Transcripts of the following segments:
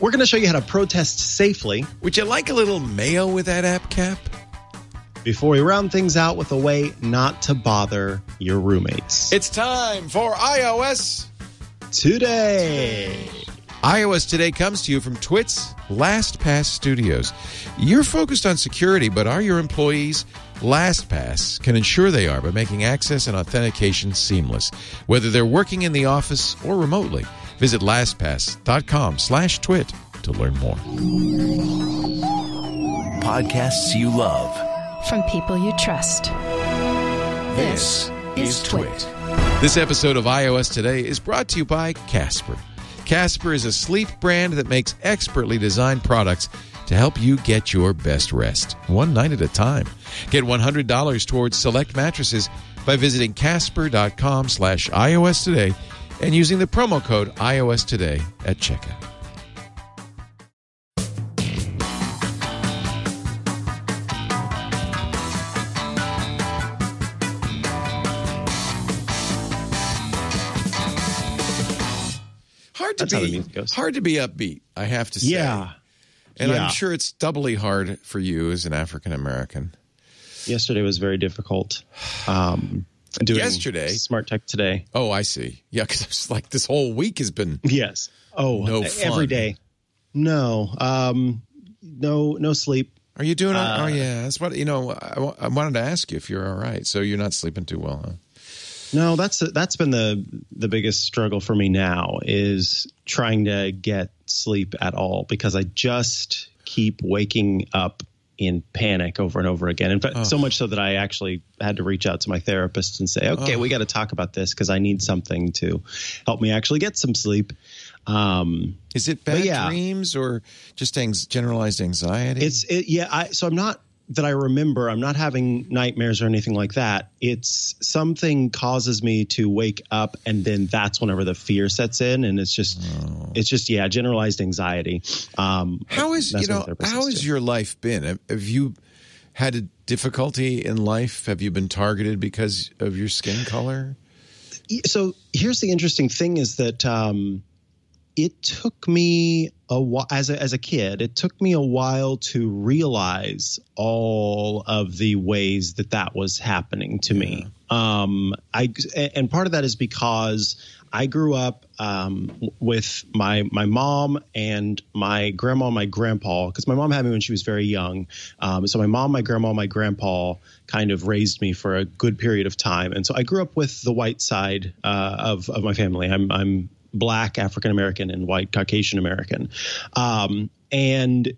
We're going to show you how to protest safely. Would you like a little mayo with that app cap? Before we round things out with a way not to bother your roommates. It's time for iOS Today. iOS Today comes to you from Twit's LastPass Studios. You're focused on security, but are your employees? LastPass can ensure they are by making access and authentication seamless, whether they're working in the office or remotely. Visit LastPass.com/twit to learn more. Podcasts you love. From people you trust. This is Twit. This episode of iOS Today is brought to you by Casper. Casper is a sleep brand that makes expertly designed products to help you get your best rest, one night at a time. Get $100 towards select mattresses by visiting casper.com/iOS Today and using the promo code iOS Today at checkout. Hard to be upbeat, I have to say. Yeah. And I'm sure it's doubly hard for you as an African American. Yesterday was very difficult. Doing Smart Tech Today. Oh, I see. Yeah, because it's like this whole week has been yes. Oh, no fun. Every day. No. No sleep. Are you doing? Oh, yeah. That's what I wanted to ask you if you're all right. So you're not sleeping too well, huh? No, that's been the biggest struggle for me now is trying to get sleep at all because I just keep waking up in panic over and over again. In fact, so much so that I actually had to reach out to my therapist and say, okay, we got to talk about this because I need something to help me actually get some sleep. Is it bad dreams or just generalized anxiety? So I'm not that I remember. I'm not having nightmares or anything like that. It's something causes me to wake up and then that's whenever the fear sets in. And it's just generalized anxiety. How has your life been? Have you had a difficulty in life? Have you been targeted because of your skin color? So here's the interesting thing is that, it took me a while as a kid. It took me a while to realize all of the ways that was happening to me. And part of that is because I grew up with my mom and my grandma and my grandpa, because my mom had me when she was very young. So my mom, my grandma, my grandpa kind of raised me for a good period of time. And so I grew up with the white side of my family. I'm Black, African American, and white Caucasian American. The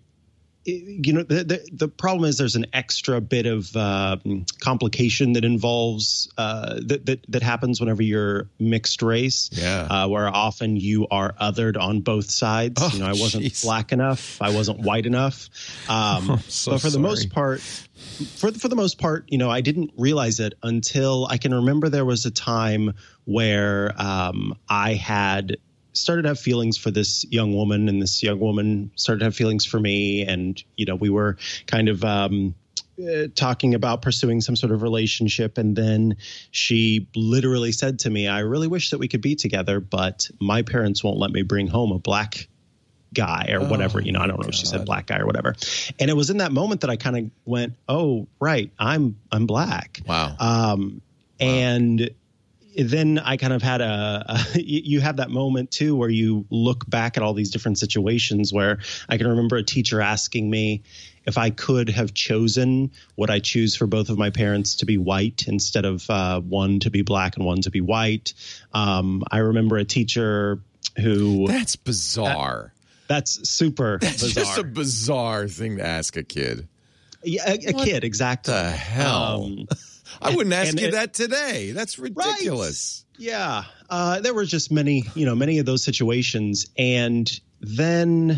problem is there's an extra bit of complication that involves that happens whenever you're mixed race. Yeah. Where often you are othered on both sides. I wasn't black enough. I wasn't white enough. But for the most part, for the most part, I didn't realize it until I can remember there was a time where I had started to have feelings for this young woman, and this young woman started to have feelings for me. And, we were kind of talking about pursuing some sort of relationship. And then she literally said to me, I really wish that we could be together, but my parents won't let me bring home a black guy or whatever, I don't know if she said black guy or whatever. And it was in that moment that I kind of went, oh, right, I'm black. Wow. And then I kind of had you have that moment too, where you look back at all these different situations where I can remember a teacher asking me if I could have chosen, would I choose for both of my parents to be white instead of one to be black and one to be white? I remember a teacher who... That's bizarre. That's super bizarre. That's just a bizarre thing to ask a kid. Yeah, a kid, exactly. What the hell? I wouldn't ask you that today. That's ridiculous. Right. Yeah. There were just many of those situations. And then,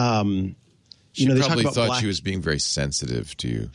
she they probably talk about thought she was being very sensitive to you.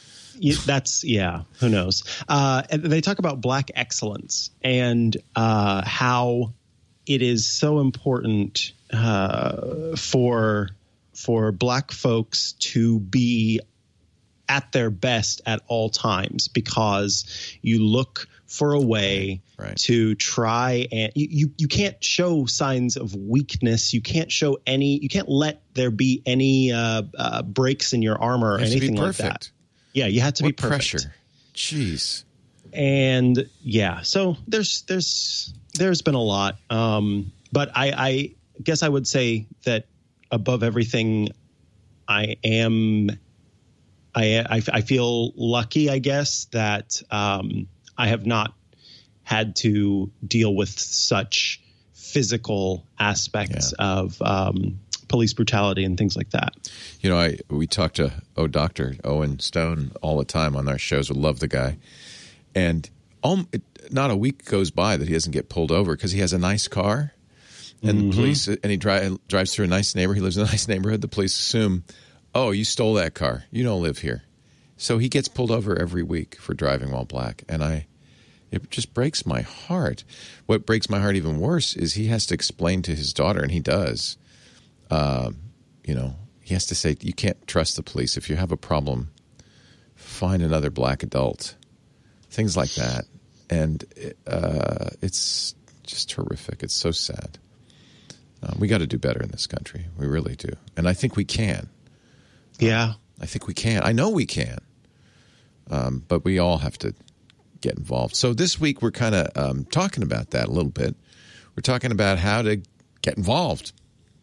Who knows? And they talk about black excellence and how it is so important for black folks to be at their best at all times, because you look for a way to try and you can't show signs of weakness. You can't let there be any breaks in your armor or anything like that. Yeah, you have to be perfect. Pressure. Jeez. And so there's been a lot. But I guess I would say that above everything, I feel lucky, I guess, that I have not had to deal with such physical aspects of police brutality and things like that. You know, we talk to Dr. Owen Stone all the time on our shows. We love the guy. And not a week goes by that he doesn't get pulled over because he has a nice car. And the police, and he drives through a nice neighborhood. He lives in a nice neighborhood. The police assume, oh, you stole that car. You don't live here. So he gets pulled over every week for driving while black. And it just breaks my heart. What breaks my heart even worse is he has to explain to his daughter, and he does, he has to say, you can't trust the police. If you have a problem, find another black adult. Things like that. And it's just horrific. It's so sad. We got to do better in this country. We really do. And I think we can. Yeah. I think we can. I know we can. But we all have to get involved. So this week we're kind of talking about that a little bit. We're talking about how to get involved.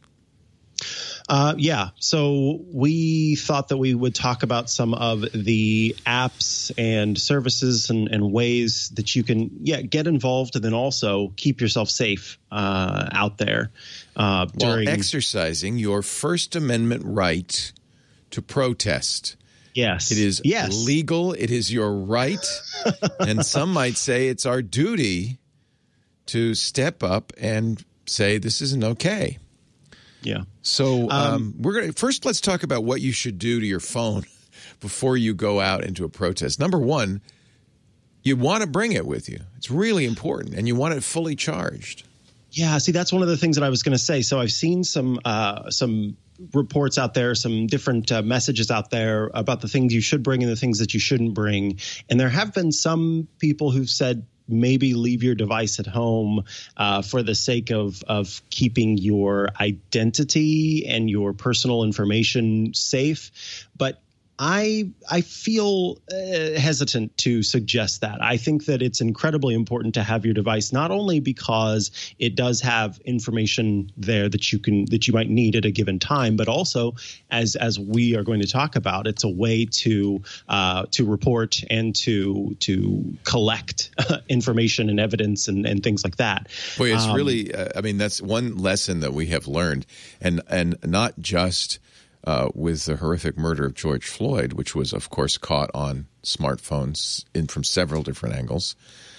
So we thought that we would talk about some of the apps and services and ways that you can, get involved and then also keep yourself safe out there. While exercising your First Amendment right to protest. Yes. It is legal. It is your right. And some might say it's our duty to step up and say this isn't okay. Yeah. So first let's talk about what you should do to your phone before you go out into a protest. Number one, you want to bring it with you. It's really important, and you want it fully charged. Yeah. See, that's one of the things that I was going to say. So I've seen some reports out there, some different messages out there about the things you should bring and the things that you shouldn't bring. And there have been some people who've said, maybe leave your device at home for the sake of keeping your identity and your personal information safe. But I feel hesitant to suggest that. I think that it's incredibly important to have your device, not only because it does have information there that you might need at a given time, but also as we are going to talk about, it's a way to report and to collect information and evidence and things like that. Boy, it's really that's one lesson that we have learned, and not just with the horrific murder of George Floyd, which was, of course, caught on smartphones from several different angles.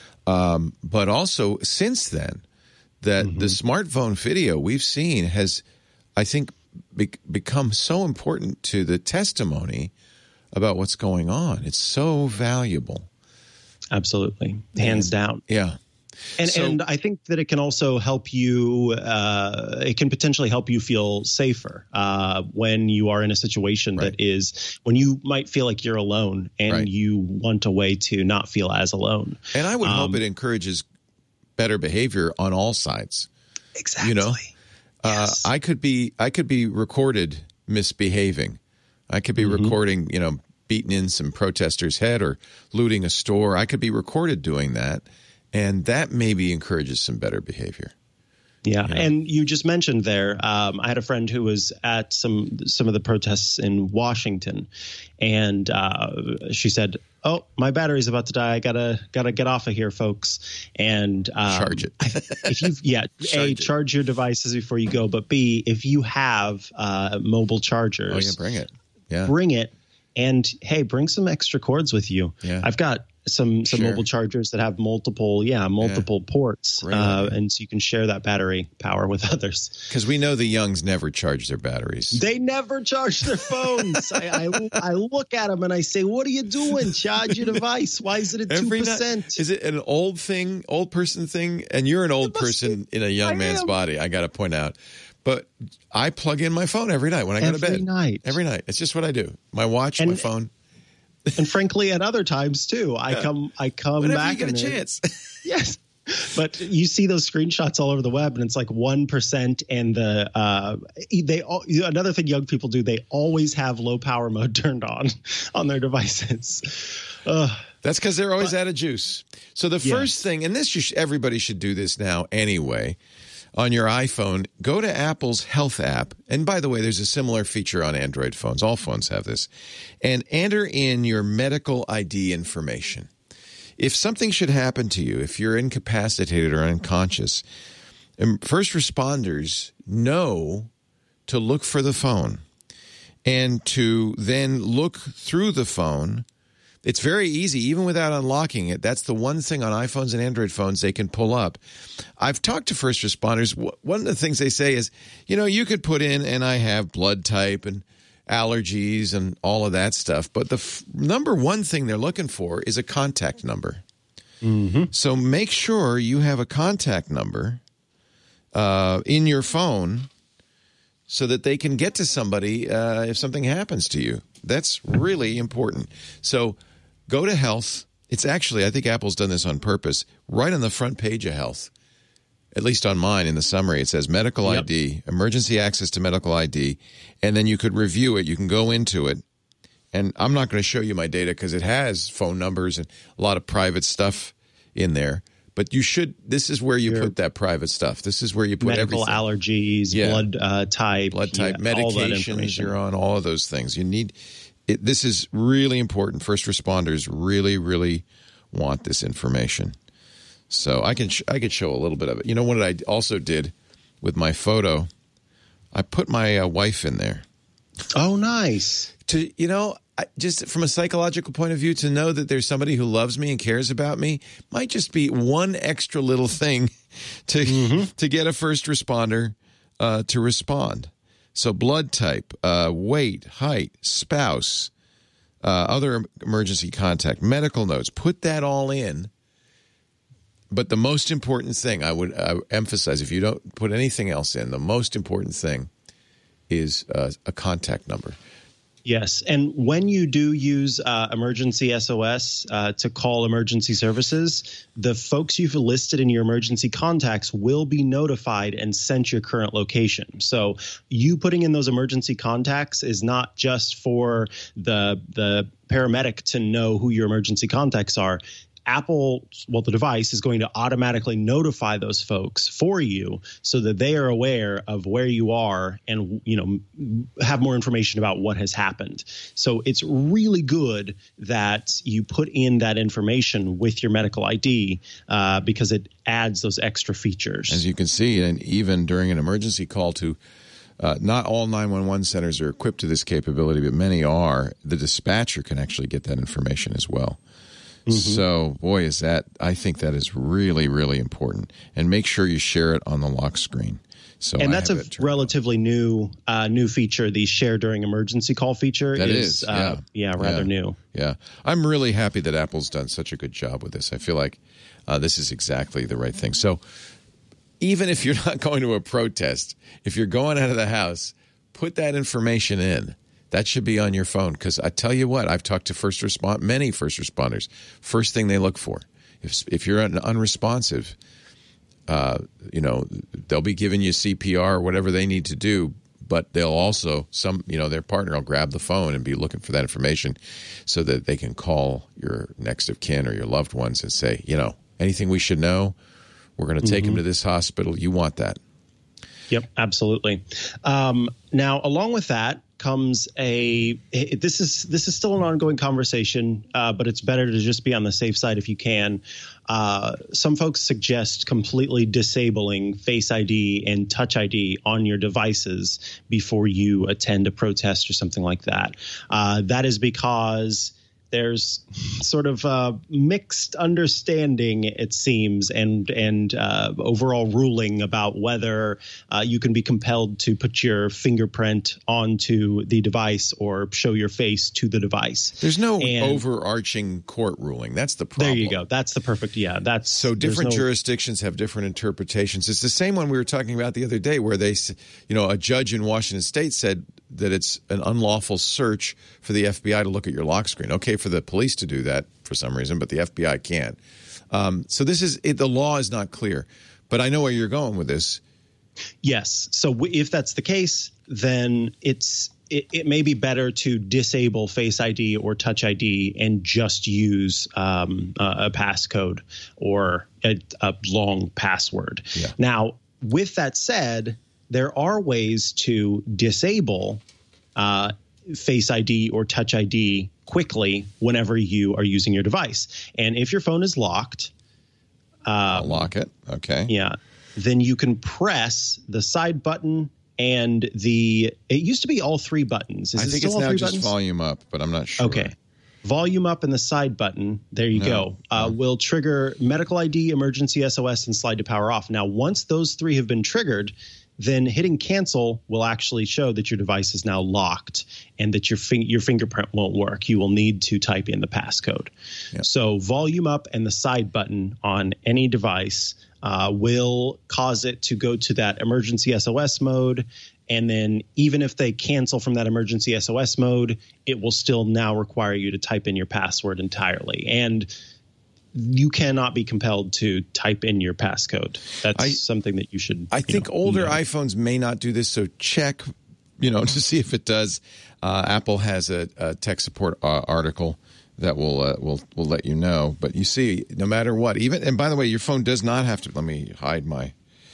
But also since then, that the smartphone video we've seen has, I think, become so important to the testimony about what's going on. It's so valuable. Absolutely. Hands down. Yeah. And I think that it can also help you. It can potentially help you feel safer when you are in a situation that is when you might feel like you're alone and you want a way to not feel as alone. And I would hope it encourages better behavior on all sides. Exactly. You know, yes. I could be recorded misbehaving. I could be recording, beating in some protester's head or looting a store. I could be recorded doing that. And that maybe encourages some better behavior. Yeah. And you just mentioned there, I had a friend who was at some of the protests in Washington, and she said, "Oh, my battery's about to die. I gotta get off of here, folks." And charge it. If you charge your devices before you go, but B, if you have mobile chargers, bring it. Yeah, bring it, and hey, bring some extra cords with you. Yeah, I've got some mobile chargers that have multiple ports, and so you can share that battery power with others. Because we know the youngs never charge their batteries. They never charge their phones. I look at them and I say, "What are you doing? Charge your device. Why is it at 2%? Is it an old person thing? And you're an old person in a young man's body. I got to point out. But I plug in my phone every night when I go to bed. Every night. It's just what I do. My watch, my phone. And frankly, at other times too, I come whenever back you get a chance. Yes. But you see those screenshots all over the web, and it's like 1%. And another thing young people do, they always have low power mode turned on their devices. That's because they're always out of juice. So the first thing, and everybody should do this now anyway, on your iPhone, go to Apple's Health app. And by the way, there's a similar feature on Android phones. All phones have this. And enter in your medical ID information. If something should happen to you, if you're incapacitated or unconscious, first responders know to look for the phone and to then look through the phone. It's very easy, even without unlocking it. That's the one thing on iPhones and Android phones they can pull up. I've talked to first responders. One of the things they say is, you could put in, and I have blood type and allergies and all of that stuff. But the number one thing they're looking for is a contact number. Mm-hmm. So make sure you have a contact number in your phone so that they can get to somebody if something happens to you. That's really important. So go to Health. It's actually, I think Apple's done this on purpose, right on the front page of Health. At least on mine, in the summary, it says medical ID, emergency access to medical ID, and then you could review it. You can go into it, and I'm not going to show you my data because it has phone numbers and a lot of private stuff in there. But you should. This is where you put that private stuff. This is where you put medical everything. Allergies, blood type, medications you're on, all of those things. You need it. This is really important. First responders really, really want this information. So I could show a little bit of it. What I also did with my photo? I put my wife in there. Oh, nice. Just from a psychological point of view, to know that there's somebody who loves me and cares about me might just be one extra little thing to get a first responder to respond. So blood type, weight, height, spouse, other emergency contact, medical notes, put that all in. But the most important thing I would emphasize, if you don't put anything else in, the most important thing is a contact number. Yes. And when you do use emergency SOS to call emergency services, the folks you've listed in your emergency contacts will be notified and sent your current location. So you putting in those emergency contacts is not just for the paramedic to know who your emergency contacts are. Apple, the device is going to automatically notify those folks for you so that they are aware of where you are and, have more information about what has happened. So it's really good that you put in that information with your medical ID because it adds those extra features. As you can see, and even during an emergency call to not all 911 centers are equipped to this capability, but many are. The dispatcher can actually get that information as well. Mm-hmm. So, boy, I think that is really, really important. And make sure you share it on the lock screen. And that's a relatively new feature. The share during emergency call feature is rather new. Yeah. I'm really happy that Apple's done such a good job with this. I feel like this is exactly the right thing. So even if you're not going to a protest, if you're going out of the house, put that information in. That should be on your phone, because I tell you what, I've talked to many first responders. First thing they look for, if you're unresponsive, they'll be giving you CPR or whatever they need to do, but they'll also their partner will grab the phone and be looking for that information so that they can call your next of kin or your loved ones and say, anything we should know, we're going to take him to this hospital. You want that. Yep, absolutely. Now, along with that comes this is still an ongoing conversation, but it's better to just be on the safe side if you can. Some folks suggest completely disabling Face ID and Touch ID on your devices before you attend a protest or something like that. That is because there's sort of a mixed understanding, it seems, and overall ruling about whether you can be compelled to put your fingerprint onto the device or show your face to the device. There's no overarching court ruling. That's the problem. There you go. That's the perfect. Yeah, that's so different jurisdictions have different interpretations. It's the same one we were talking about the other day, where they, a judge in Washington State said it's an unlawful search for the FBI to look at your lock screen. Okay, for the police to do that for some reason, but the FBI can't. So this is the law is not clear, but I know where you're going with this. Yes. So if that's the case, then it may be better to disable Face ID or Touch ID and just use a passcode or a long password. Yeah. Now, with that said, there are ways to disable Face ID or Touch ID quickly whenever you are using your device. And if your phone is locked, I'll lock it. Okay. Yeah. Then you can press the side button and it used to be all three buttons. I think it's now just volume up, but I'm not sure. Okay. Volume up and the side button, there you go, will trigger medical ID, emergency SOS, and slide to power off. Now, once those three have been triggered, then hitting cancel will actually show that your device is now locked and that your fingerprint won't work. You will need to type in the passcode. Yep. So volume up and the side button on any device will cause it to go to that emergency SOS mode. And then even if they cancel from that emergency SOS mode, it will still now require you to type in your password entirely. And you cannot be compelled to type in your passcode. That's something that you should. I think older iPhones may not do this, so check, to see if it does. Apple has a tech support article that will let you know. But you see, no matter what, and by the way, your phone does not have to. Let me hide my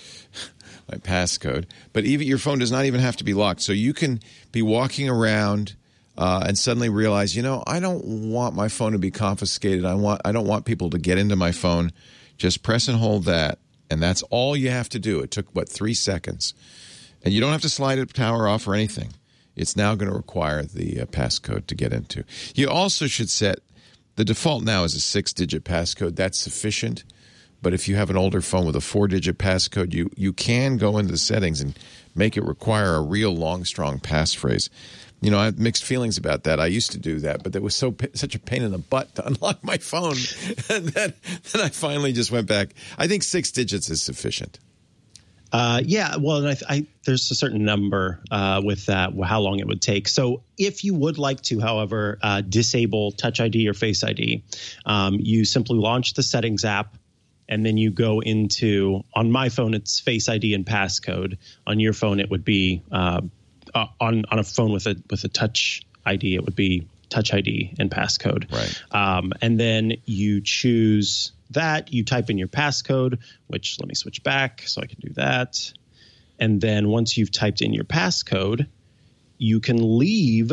passcode. But even your phone does not even have to be locked. So you can be walking around and suddenly realize, I don't want my phone to be confiscated. I don't want people to get into my phone. Just press and hold that, and that's all you have to do. It took 3 seconds, and you don't have to slide it power off or anything. It's now going to require the passcode to get into. You also should set the default now is a 6-digit passcode. That's sufficient. But if you have an older phone with a 4-digit passcode, you can go into the settings and make it require a real long, strong passphrase. I have mixed feelings about that. I used to do that, but that was such a pain in the butt to unlock my phone. And then I finally just went back. I think 6 digits is sufficient. Yeah, well, and there's a certain number with that, how long it would take. So if you would like to, however, disable Touch ID or Face ID, you simply launch the Settings app, and then you go into, on my phone, it's Face ID and passcode. On your phone, it would be, on a phone with a Touch ID, it would be Touch ID and passcode. Right. And then you choose that, you type in your passcode, which let me switch back so I can do that. And then once you've typed in your passcode, you can leave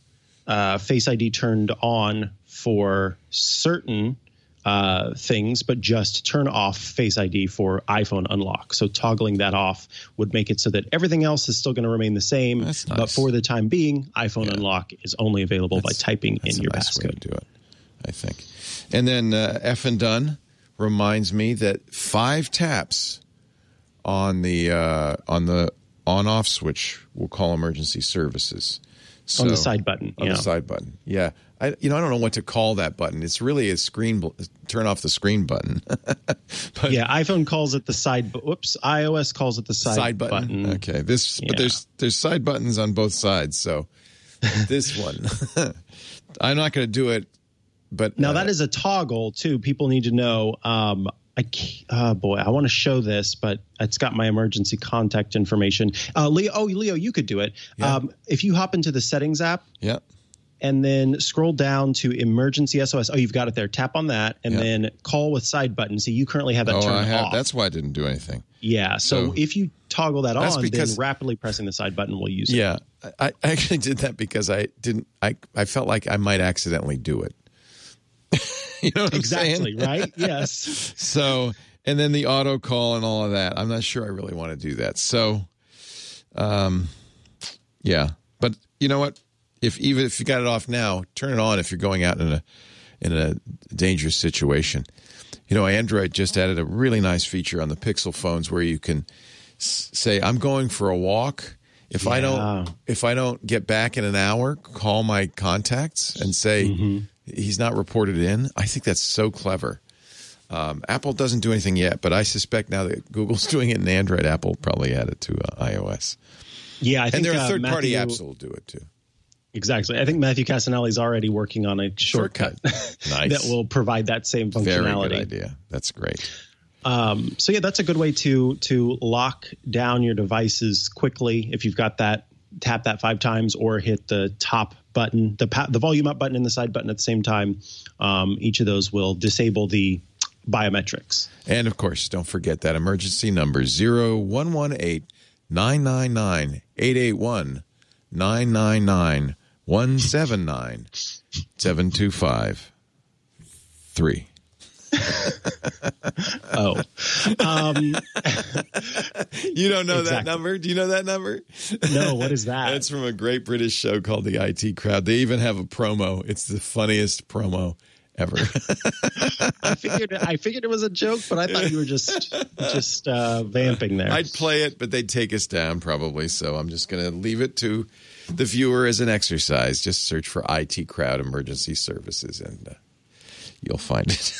Face ID turned on for certain things, but just turn off Face ID for iPhone unlock. So toggling that off would make it so that everything else is still going to remain the same. That's nice. But for the time being, iPhone unlock is only available by typing in your passcode. Way to do it, I think. And then F and Done reminds me that 5 taps on the on-off switch will call emergency services. On the side button. On the side button, yeah. I don't know what to call that button. It's really a turn off the screen button. But yeah, iPhone calls it the side. iOS calls it the side button. Okay, but there's side buttons on both sides. So this one, I'm not going to do it. But now that is a toggle too. People need to know. I want to show this, but it's got my emergency contact information. Leo, you could do it. Yeah. If you hop into the Settings app. Yeah. And then scroll down to emergency SOS. Oh, you've got it there. Tap on that, and then call with side button. See, you currently have that turned off. That's why I didn't do anything. Yeah. So if you toggle that on, then rapidly pressing the side button will use it. Yeah, I actually did that because I felt like I might accidentally do it. You know what I'm saying? Exactly, right? Yes. So, and then the auto call and all of that. I'm not sure I really want to do that. So, yeah. But you know what? Even if you got it off now, turn it on if you're going out in a dangerous situation. Android just added a really nice feature on the Pixel phones where you can say, "I'm going for a walk. If I don't get back in an hour, call my contacts and say he's not reported in." I think that's so clever. Apple doesn't do anything yet, but I suspect now that Google's doing it in Android, Apple will probably add it to iOS. Yeah, I think there are third-party apps that will do it too. Exactly. I think Matthew Cassinelli's already working on a shortcut Nice. that will provide that same functionality. Very good idea. That's great. So yeah, that's a good way to lock down your devices quickly. If you've got that, tap that 5 times or hit the top button, the volume up button and the side button at the same time. Each of those will disable the biometrics. And of course, don't forget that emergency number 0118-999-881-999-179-725-3. Oh. You don't know that number? Do you know that number? No, what is that? It's from a great British show called The IT Crowd. They even have a promo. It's the funniest promo ever. I figured it was a joke, but I thought you were just vamping there. I'd play it, but they'd take us down probably. So I'm just going to leave it to the viewer as an exercise. Just search for IT Crowd Emergency Services and you'll find it.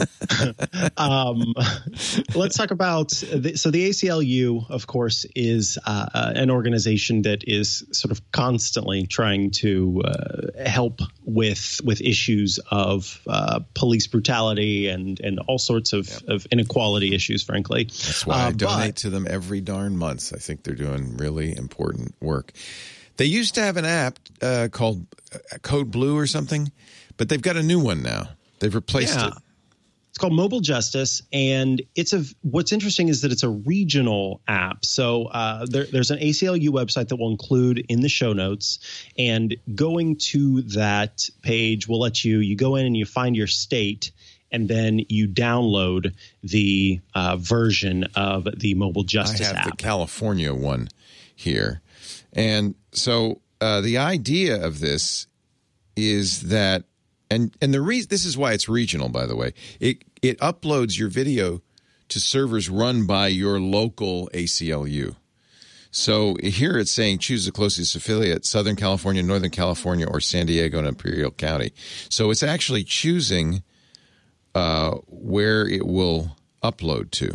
Let's talk about the ACLU, of course, is an organization that is sort of constantly trying to help with issues of police brutality and all sorts of inequality issues, frankly. That's why I donate to them every darn month. I think they're doing really important work. They used to have an app called Code Blue or something, but they've got a new one now. They've replaced it. It's called Mobile Justice, and what's interesting is that it's a regional app. So there's an ACLU website that will include in the show notes, and going to that page will let you go in and you find your state, and then you download the version of the Mobile Justice app. I have the California one here. And so the idea of this is that And the reason this is why it's regional, by the way. It uploads your video to servers run by your local ACLU. So here it's saying choose the closest affiliate: Southern California, Northern California, or San Diego and Imperial County. So it's actually choosing where it will upload to.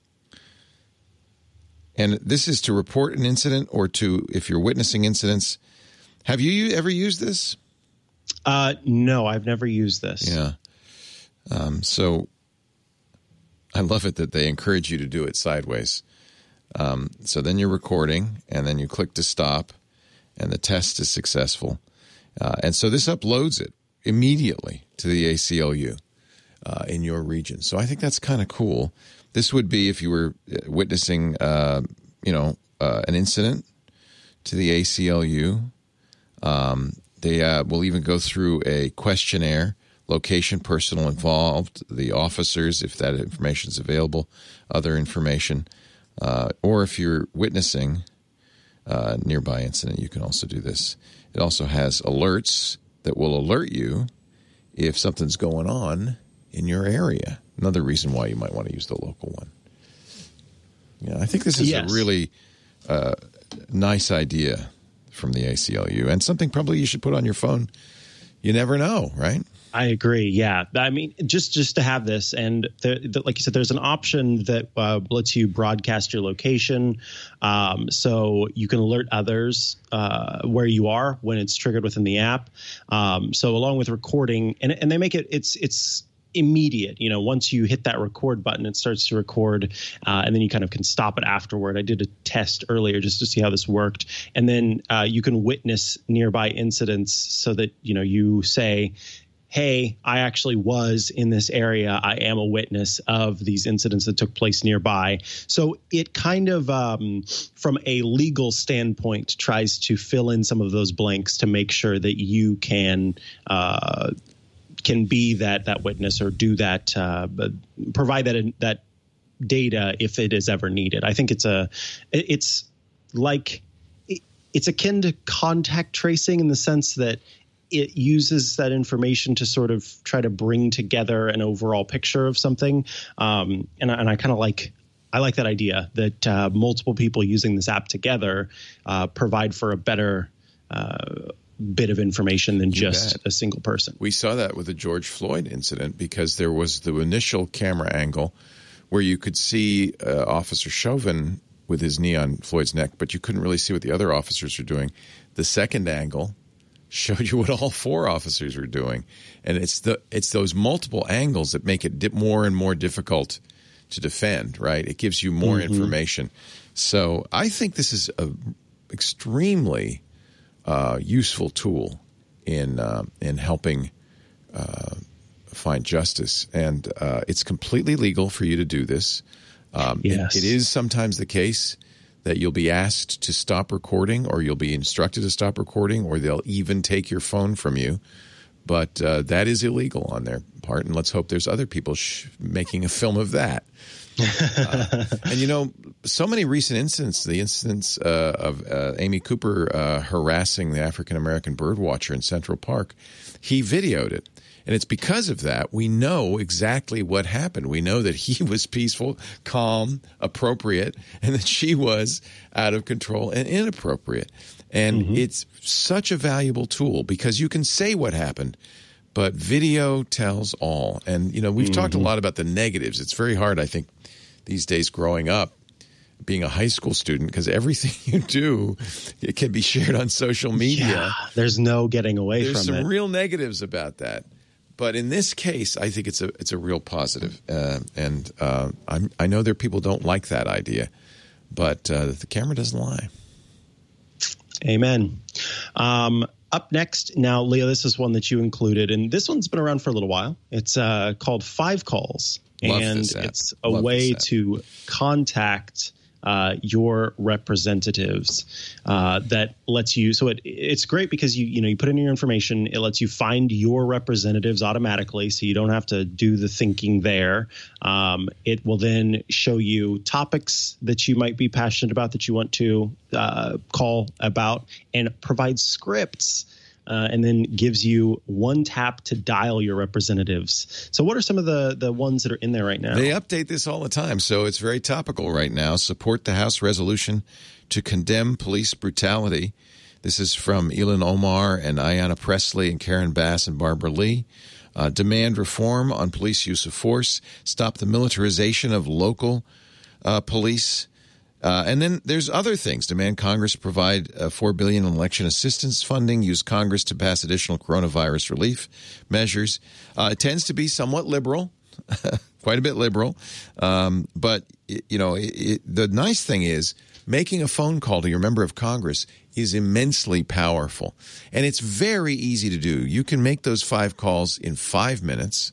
And this is to report an incident or to if you're witnessing incidents. Have you ever used this? No, I've never used this. Yeah. So I love it that they encourage you to do it sideways. So then you're recording, and then you click to stop, and the test is successful. And so this uploads it immediately to the ACLU in your region. So I think that's kind of cool. This would be if you were witnessing, an incident to the ACLU. They will even go through a questionnaire, location, personal involved, the officers, if that information is available, other information. Or if you're witnessing a nearby incident, you can also do this. It also has alerts that will alert you if something's going on in your area. Another reason why you might want to use the local one. Yeah, I think this is a really nice idea from the ACLU, and something probably you should put on your phone. You never know, right? I agree. Yeah. I mean, just to have this, and like you said, there's an option that lets you broadcast your location, so you can alert others where you are when it's triggered within the app. So along with recording, and they make it's immediate. Once you hit that record button, it starts to record, and then you kind of can stop it afterward. I did a test earlier just to see how this worked, and then you can witness nearby incidents so that you say, hey, I actually was in this area. I am a witness of these incidents that took place nearby. So it kind of, from a legal standpoint, tries to fill in some of those blanks to make sure that you can be that witness or do that, provide that data if it is ever needed. I think it's akin to contact tracing in the sense that it uses that information to sort of try to bring together an overall picture of something. And I kind of like that idea that multiple people using this app together provide for a better bit of information than just a single person. We saw that with the George Floyd incident because there was the initial camera angle where you could see Officer Chauvin with his knee on Floyd's neck, but you couldn't really see what the other officers were doing. The second angle showed you what all 4 officers were doing, and it's those multiple angles that make it more and more difficult to defend. Right? It gives you more information. So I think this is a extremely useful tool in helping find justice, and it's completely legal for you to do this. Yes. It is sometimes the case that you'll be asked to stop recording, or you'll be instructed to stop recording, or they'll even take your phone from you. But that is illegal on their part, and let's hope there's other people making a film of that. And, so many recent incidents, the incidents of Amy Cooper harassing the African-American bird watcher in Central Park, he videoed it. And it's because of that we know exactly what happened. We know that he was peaceful, calm, appropriate, and that she was out of control and inappropriate. And it's such a valuable tool because you can say what happened, but video tells all. And, we've talked a lot about the negatives. It's very hard, I think, these days growing up, being a high school student, because everything you do, it can be shared on social media. Yeah, there's no getting away from it. There's some real negatives about that. But in this case, I think it's a real positive. And I know there are people who don't like that idea, but the camera doesn't lie. Amen. Up next, now, Leah, this is one that you included, and this one's been around for a little while. It's called 5 Calls, and it's a way to contact your representatives that lets you. So it's great because you put in your information. It lets you find your representatives automatically, so you don't have to do the thinking there. It will then show you topics that you might be passionate about that you want to call about, and provide scripts. And then gives you one tap to dial your representatives. So what are some of the ones that are in there right now? They update this all the time, so it's very topical right now. Support the House resolution to condemn police brutality. This is from Ilhan Omar and Ayanna Pressley and Karen Bass and Barbara Lee. Demand reform on police use of force. Stop the militarization of local police. And then there's other things. Demand Congress provide $4 billion in election assistance funding. Use Congress to pass additional coronavirus relief measures. It tends to be somewhat liberal, quite a bit liberal. But the nice thing is making a phone call to your member of Congress is immensely powerful, and it's very easy to do. You can make those 5 calls in 5 minutes.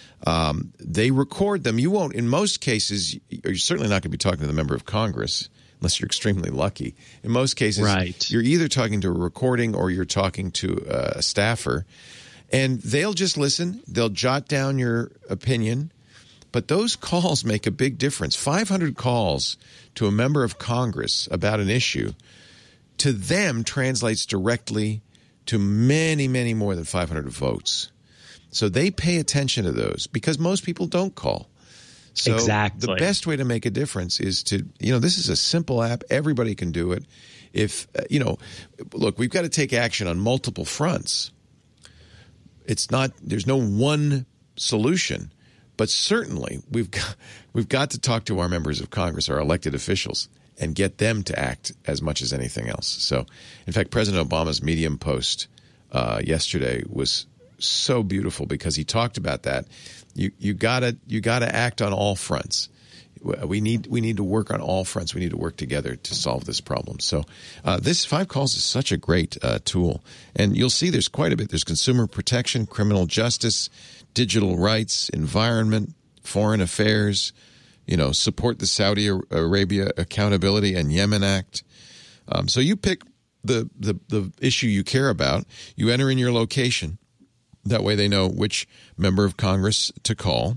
They record them. You won't, in most cases, you're certainly not going to be talking to the member of Congress unless you're extremely lucky. In most cases, right, you're either talking to a recording or you're talking to a staffer, and they'll just listen. They'll jot down your opinion, but those calls make a big difference. 500 calls to a member of Congress about an issue to them translates directly to many, many more than 500 votes. So they pay attention to those because most people don't call. So exactly. The best way to make a difference is to, this is a simple app. Everybody can do it. If, look, we've got to take action on multiple fronts. There's no one solution, but certainly we've got to talk to our members of Congress, our elected officials, and get them to act as much as anything else. So, in fact, President Obama's Medium post yesterday was so beautiful because he talked about that. You gotta act on all fronts. We need to work on all fronts. We need to work together to solve this problem. So this 5 Calls is such a great tool, and you'll see there's quite a bit. There's consumer protection, criminal justice, digital rights, environment, foreign affairs. Support the Saudi Arabia Accountability and Yemen Act. So you pick the issue you care about. You enter in your location. That way they know which member of Congress to call.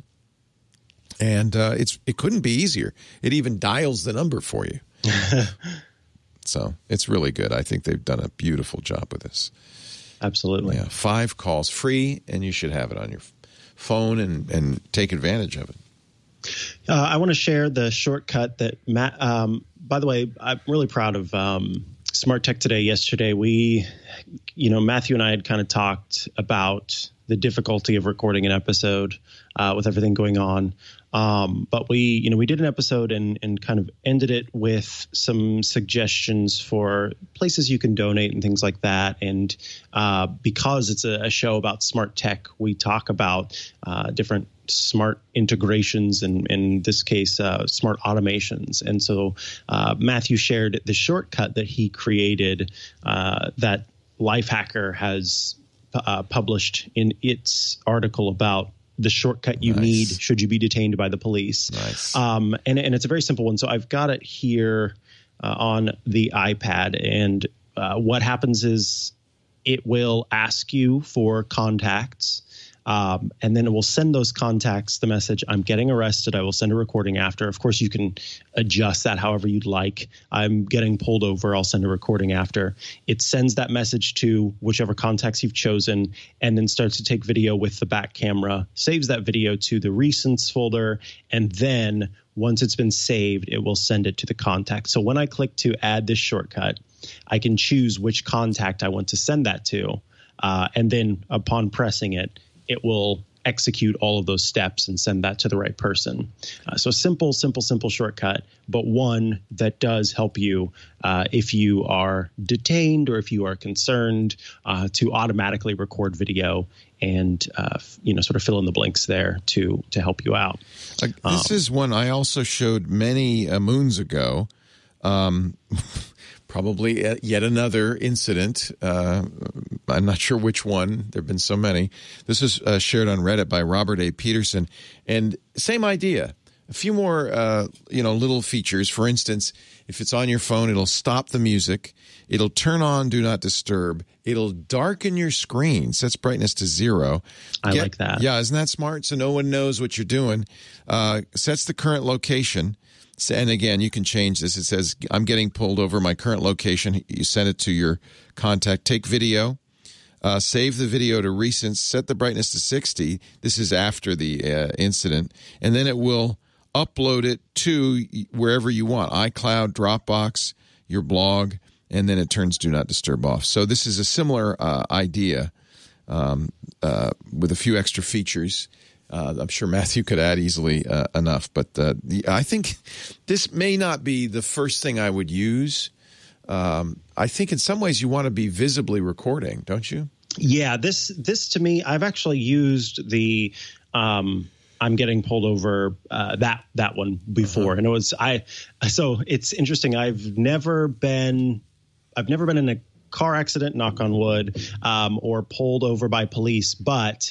And it couldn't be easier. It even dials the number for you. So it's really good. I think they've done a beautiful job with this. Absolutely. Yeah, 5 calls, free, and you should have it on your phone and take advantage of it. I want to share the shortcut that Matt, by the way, I'm really proud of Smart Tech Today. Yesterday, Matthew and I had kind of talked about the difficulty of recording an episode with everything going on. But we did an episode and kind of ended it with some suggestions for places you can donate and things like that. And because it's a show about smart tech, we talk about different smart integrations and in this case, smart automations. And so Matthew shared the shortcut that he created that Lifehacker has published in its article about the shortcut you need should you be detained by the police. Nice. And it's a very simple one. So I've got it here on the iPad. And what happens is it will ask you for contacts. And then it will send those contacts the message, I'm getting arrested. I will send a recording after. Of course, you can adjust that however you'd like. I'm getting pulled over. I'll send a recording after. It sends that message to whichever contacts you've chosen and then starts to take video with the back camera, saves that video to the recents folder. And then once it's been saved, it will send it to the contact. So when I click to add this shortcut, I can choose which contact I want to send that to. And then upon pressing it, it will execute all of those steps and send that to the right person. So simple shortcut, but one that does help you if you are detained or if you are concerned to automatically record video and sort of fill in the blanks there to help you out. This is one I also showed many moons ago. Probably yet another incident. I'm not sure which one. There have been so many. This is shared on Reddit by Robert A. Peterson. And same idea. A few more, little features. For instance, if it's on your phone, it'll stop the music. It'll turn on Do Not Disturb. It'll darken your screen, sets brightness to 0. I like that. Yeah, isn't that smart? So no one knows what you're doing. Sets the current location. And again, you can change this. It says, I'm getting pulled over, my current location. You send it to your contact. Take video. Save the video to recent. Set the brightness to 60. This is after the incident. And then it will upload it to wherever you want. iCloud, Dropbox, your blog. And then it turns Do Not Disturb off. So this is a similar idea with a few extra features. I'm sure Matthew could add easily enough, but I think this may not be the first thing I would use. I think in some ways you want to be visibly recording, don't you? Yeah, this to me, I've actually used the I'm getting pulled over that one before, and it was So it's interesting. I've never been in a car accident, knock on wood, or pulled over by police, but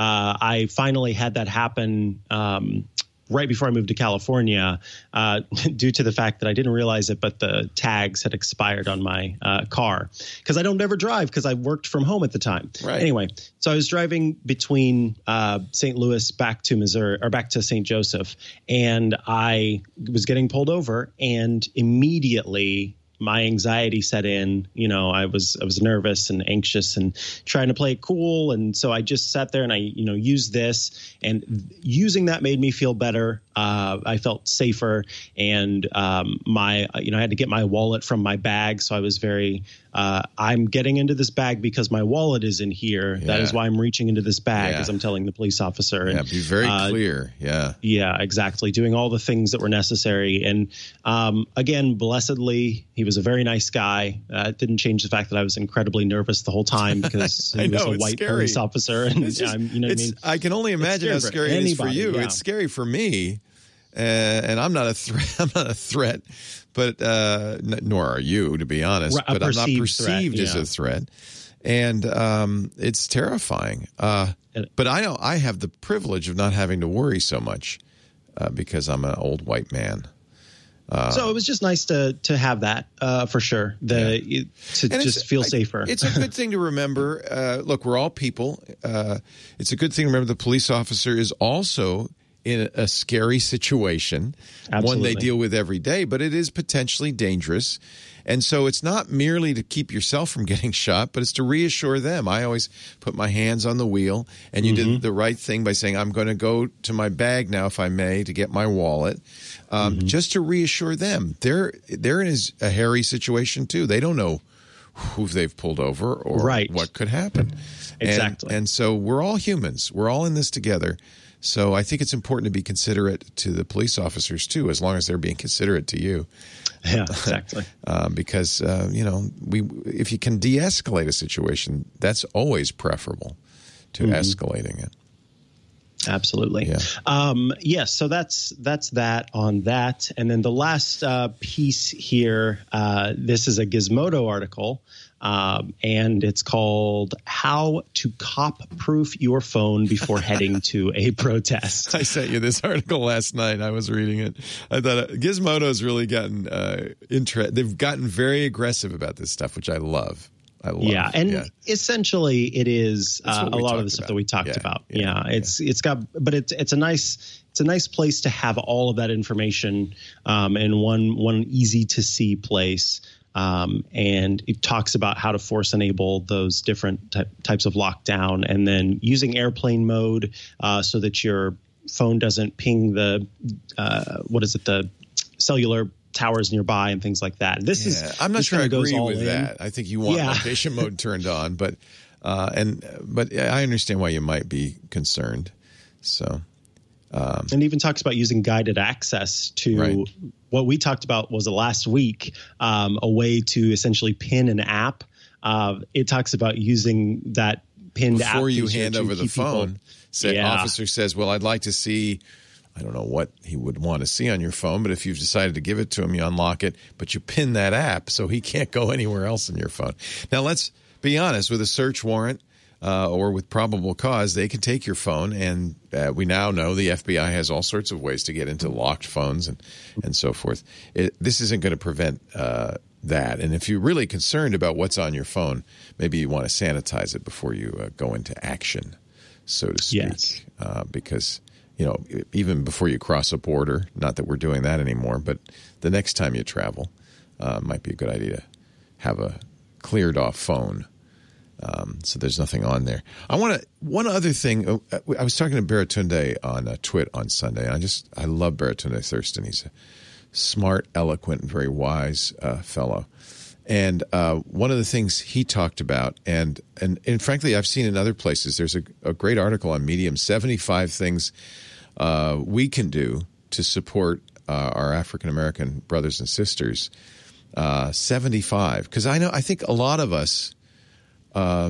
I finally had that happen right before I moved to California due to the fact that I didn't realize it, but the tags had expired on my car because I don't ever drive because I worked from home at the time. Right. Anyway, so I was driving between St. Louis back to Missouri or back to St. Joseph, and I was getting pulled over, and immediately my anxiety set in. I was nervous and anxious and trying to play it cool. And so I just sat there and I, used this, and using that made me feel better. I felt safer, and I had to get my wallet from my bag. So I was very, I'm getting into this bag because my wallet is in here. Yeah. That is why I'm reaching into this bag, as I'm telling the police officer. Yeah, be very clear. Yeah. Yeah, exactly. Doing all the things that were necessary. And again, blessedly, he was a very nice guy. It didn't change the fact that I was incredibly nervous the whole time because he was a white police officer. And I can only imagine how scary it is for you. Yeah. It's scary for me. And I'm not a threat. I'm not a threat, but nor are you, to be honest. But I'm not perceived as a threat, and it's terrifying. But I know I have the privilege of not having to worry so much because I'm an old white man. So it was just nice to have that for sure. To just feel safer. It's a good thing to remember. Look, we're all people. It's a good thing to remember the police officer is also in a scary situation, one they deal with every day, but it is potentially dangerous. And so it's not merely to keep yourself from getting shot, but it's to reassure them. I always put my hands on the wheel, and you did the right thing by saying, I'm going to go to my bag now, if I may, to get my wallet, just to reassure them. They're in a hairy situation, too. They don't know who they've pulled over or right. what could happen. Exactly. And so we're all humans. We're all in this together. So I think it's important to be considerate to the police officers, too, as long as they're being considerate to you. Yeah, exactly. Because, if you can de-escalate a situation, that's always preferable to escalating it. Absolutely. Yeah. Yes. So that's that on that. And then the last piece here, this is a Gizmodo article, and it's called "How to Cop-Proof Your Phone Before Heading to a Protest." I sent you this article last night. I was reading it. I thought Gizmodo's really gotten they've gotten very aggressive about this stuff, which I love. Yeah, and essentially it is a lot of the stuff that we talked about. It's a nice place to have all of that information in one easy to see place. And it talks about how to force enable those different types of lockdown, and then using airplane mode so that your phone doesn't ping the cellular towers nearby and things like that. I'm not sure I agree with that. I think you want location mode turned on, but I understand why you might be concerned. So, and even talks about using guided access to what we talked about was last week, a way to essentially pin an app. It talks about using that pinned app before you hand over the phone. Officer says, "Well, I'd like to see." I don't know what he would want to see on your phone, but if you've decided to give it to him, you unlock it, but you pin that app so he can't go anywhere else in your phone. Now, let's be honest. With a search warrant or with probable cause, they can take your phone, and we now know the FBI has all sorts of ways to get into locked phones and so forth. This isn't going to prevent that. And if you're really concerned about what's on your phone, maybe you want to sanitize it before you go into action, so to speak. Yes. Because even before you cross a border, not that we're doing that anymore, but the next time you travel, might be a good idea to have a cleared off phone. So there's nothing on there. One other thing. I was talking to Baratunde on Twit on Sunday, and I love Baratunde Thurston. He's a smart, eloquent, and very wise fellow. And one of the things he talked about, and frankly, I've seen in other places, there's a great article on Medium, 75 things we can do to support our African-American brothers and sisters. 75. Because I think a lot of us are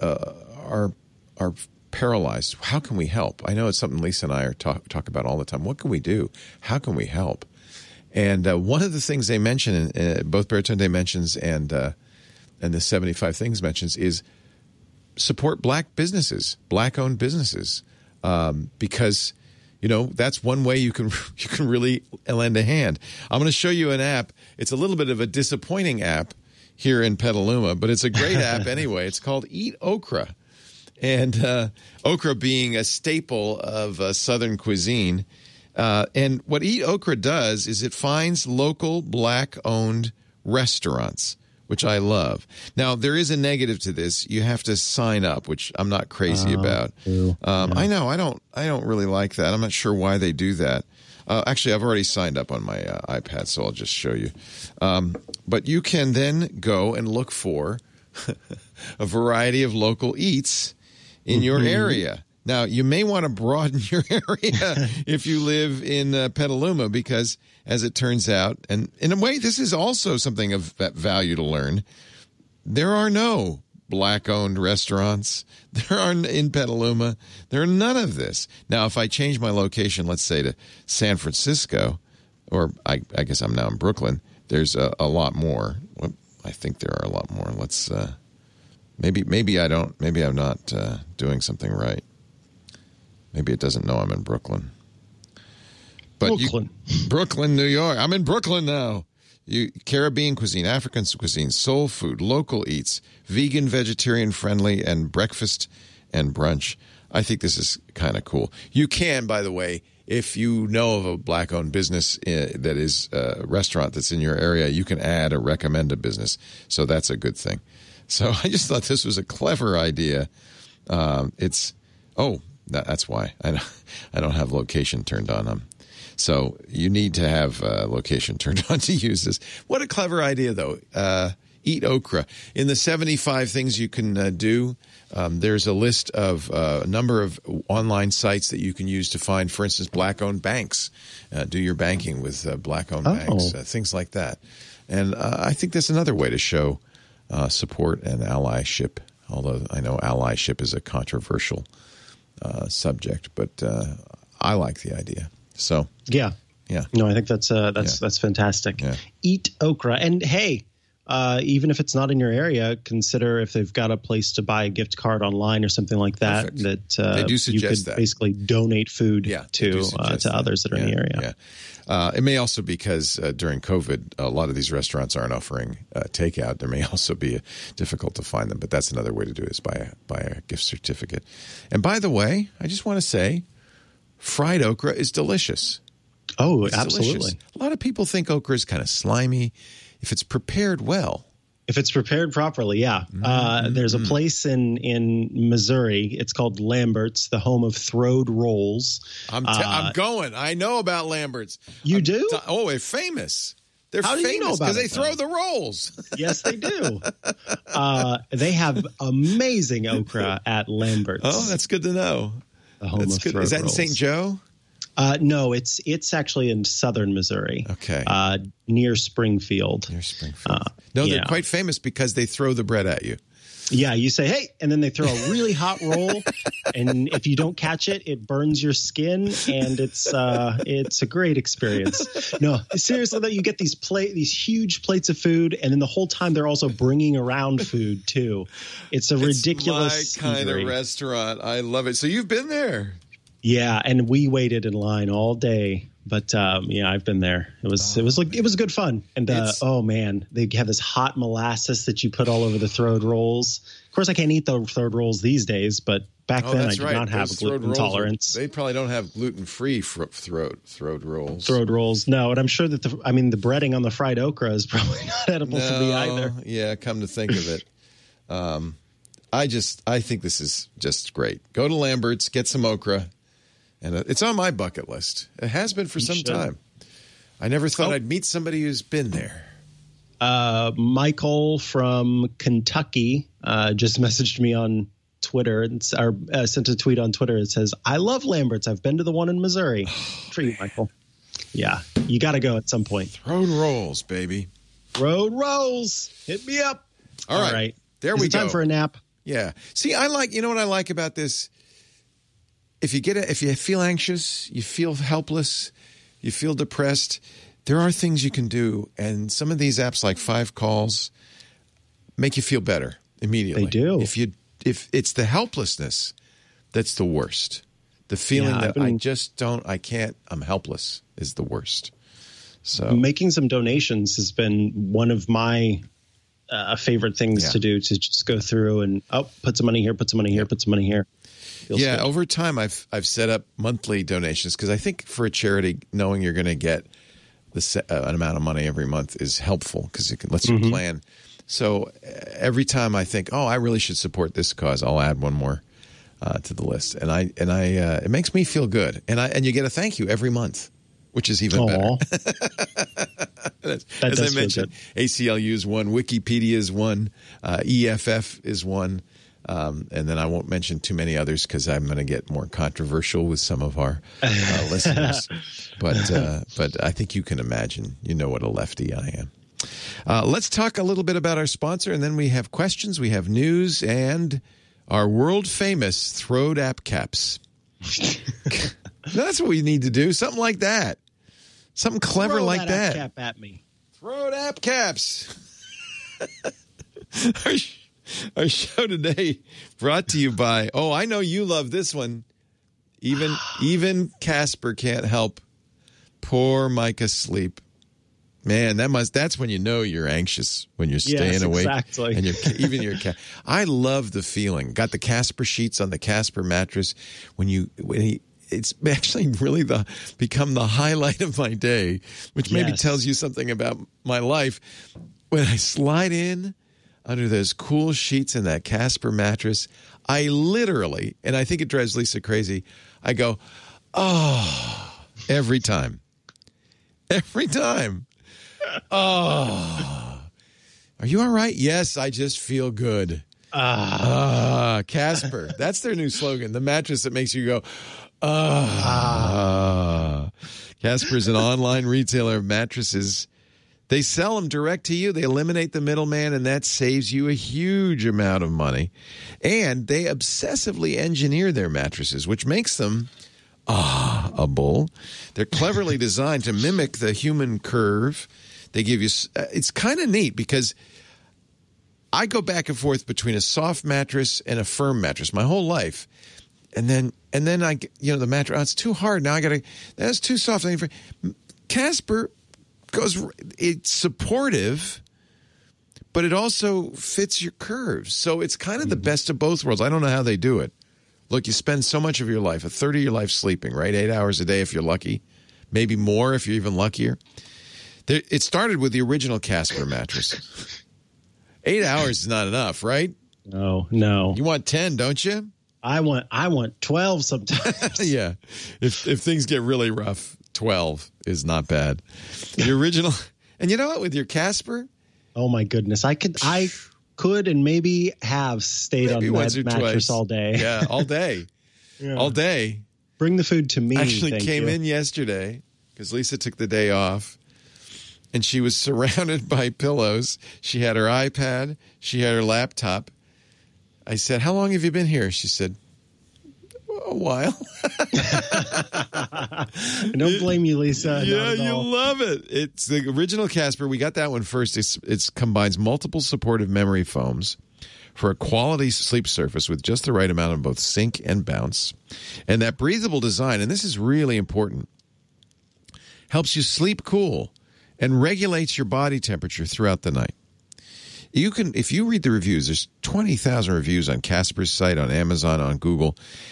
paralyzed. How can we help? I know it's something Lisa and I talk about all the time. What can we do? How can we help? And one of the things they mention, both Baratunde mentions and the 75 Things mentions, is support black businesses, black-owned businesses, because that's one way you can really lend a hand. I'm going to show you an app. It's a little bit of a disappointing app here in Petaluma, but it's a great app anyway. It's called Eat Okra, and okra being a staple of Southern cuisine. And what Eat Okra does is it finds local black-owned restaurants, which I love. Now, there is a negative to this. You have to sign up, which I'm not crazy about. I know. I don't really like that. I'm not sure why they do that. Actually, I've already signed up on my iPad, so I'll just show you. But you can then go and look for a variety of local eats in your area. Now, you may want to broaden your area if you live in Petaluma, because as it turns out, and in a way, this is also something of value to learn, there are no black-owned restaurants. There are in Petaluma. There are none of this. Now, if I change my location, let's say to San Francisco, or I guess I'm now in Brooklyn, there's a lot more. Well, I think there are a lot more. Let's maybe I don't. Maybe I'm not doing something right. Maybe it doesn't know I'm in Brooklyn. But Brooklyn, New York. I'm in Brooklyn now. Caribbean cuisine, African cuisine, soul food, local eats, vegan, vegetarian friendly, and breakfast and brunch. I think this is kind of cool. You can, by the way, if you know of a black-owned business that is a restaurant that's in your area, you can add or recommend a business. So that's a good thing. So I just thought this was a clever idea. That's why I don't have location turned on. So you need to have location turned on to use this. What a clever idea, though. Eat okra. In the 75 things you can do, there's a list of a number of online sites that you can use to find, for instance, black-owned banks. Do your banking with black-owned banks, things like that. And I think that's another way to show support and allyship, although I know allyship is a controversial subject, but I like the idea. So yeah. No, I think that's fantastic. Yeah. Eat okra, and hey, even if it's not in your area, consider if they've got a place to buy a gift card online or something like that. Perfect. That they do suggest you could that. Basically donate food to others that are in the area. Yeah. It may also be because during COVID, a lot of these restaurants aren't offering takeout. There may also be difficult to find them, but that's another way to do it is buy a gift certificate. And by the way, I just want to say, fried okra is delicious. Oh, it's absolutely. Delicious. A lot of people think okra is kind of slimy. If it's prepared well. If it's prepared properly, yeah. There's a place in Missouri. It's called Lambert's, the home of throwed rolls. I'm going. I know about Lambert's. You do? They're famous. They're How famous do you know about because they throw the rolls. Yes, they do. They have amazing okra at Lambert's. Oh, that's good to know. The home of throwed rolls. Is that in St. Joe? No, it's actually in southern Missouri. Okay. Near Springfield. They're quite famous because they throw the bread at you. Yeah, you say, hey, and then they throw a really hot roll, and if you don't catch it, it burns your skin, and it's a great experience. No, seriously, though, you get these huge plates of food, and then the whole time they're also bringing around food, too. It's a ridiculous my kind of restaurant. I love it. So you've been there. Yeah, and we waited in line all day, but I've been there. It was good fun. And oh man, they have this hot molasses that you put all over the throwed rolls. Of course, I can't eat the throwed rolls these days, but back then I did not have gluten intolerance. They probably don't have gluten-free throwed rolls. Throwed rolls, no. And I'm sure that the breading on the fried okra is probably not edible for me either. Yeah, come to think of it. I think this is just great. Go to Lambert's, get some okra. And it's on my bucket list. It has been for some time. I never thought I'd meet somebody who's been there. Michael from Kentucky just messaged me on Twitter and sent a tweet on Twitter. It says, I love Lambert's. I've been to the one in Missouri. For you, Michael. Yeah, you got to go at some point. Throwed rolls, baby. Road rolls. Hit me up. All right. There we go. Time for a nap. Yeah. See, you know what I like about this? If you feel anxious, you feel helpless, you feel depressed, there are things you can do. And some of these apps like 5 Calls make you feel better immediately. They do. If it's the helplessness that's the worst. The feeling that I'm helpless is the worst. So making some donations has been one of my favorite things to do, to just go through and put some money here, put some money here, put some money here. Feels good. Over time, I've set up monthly donations because I think for a charity, knowing you're going to get an amount of money every month is helpful because it lets you plan. So every time I think, I really should support this cause, I'll add one more to the list, and it makes me feel good, and you get a thank you every month, which is even better. As I mentioned, ACLU is one, Wikipedia is one, EFF is one. And then I won't mention too many others because I'm going to get more controversial with some of our listeners. But I think you can imagine, what a lefty I am. Let's talk a little bit about our sponsor, and then we have questions, we have news, and our world-famous Throwed App Caps. That's what we need to do, something like that. Something clever like that. Throw that app cap at me. Throwed App Caps. Our show today brought to you by, I know you love this one. Even Casper can't help poor Micah sleep. Man, that's when you know you're anxious, when you're staying awake. Exactly. And even your cat. I love the feeling. Got the Casper sheets on the Casper mattress. It's actually really become the highlight of my day, which maybe tells you something about my life. When I slide in under those cool sheets in that Casper mattress, I literally, and I think it drives Lisa crazy, I go, every time. Every time. Are you all right? Yes, I just feel good. Casper. That's their new slogan. The mattress that makes you go, Casper is an online retailer of mattresses. They sell them direct to you. They eliminate the middleman, and that saves you a huge amount of money. And they obsessively engineer their mattresses, which makes them a bull. They're cleverly designed to mimic the human curve. They give you it's kind of neat because I go back and forth between a soft mattress and a firm mattress my whole life. And then I, the mattress, it's too hard. Now that's too soft. Casper it's supportive, but it also fits your curves. So it's kind of the best of both worlds. I don't know how they do it. Look, you spend so much of your life, a third of your life sleeping, right? 8 hours a day if you're lucky, maybe more if you're even luckier. It started with the original Casper mattress. 8 hours is not enough, right? No. You want 10, don't you? I want 12 sometimes. Yeah. If things get really rough, 12 is not bad. The original, and you know what? With your Casper, oh my goodness, I could and maybe have stayed on that mattress all day. Yeah, all day, all day. Bring the food to me. Actually, came in yesterday because Lisa took the day off, and she was surrounded by pillows. She had her iPad. She had her laptop. I said, "How long have you been here?" She said, "A while." I don't blame you, Lisa. Yeah, you love it. It's the original Casper. We got that one first. It combines multiple supportive memory foams for a quality sleep surface with just the right amount of both sink and bounce. And that breathable design, and this is really important, helps you sleep cool and regulates your body temperature throughout the night. You can, if you read the reviews, there's 20,000 reviews on Casper's site, on Amazon, on Google.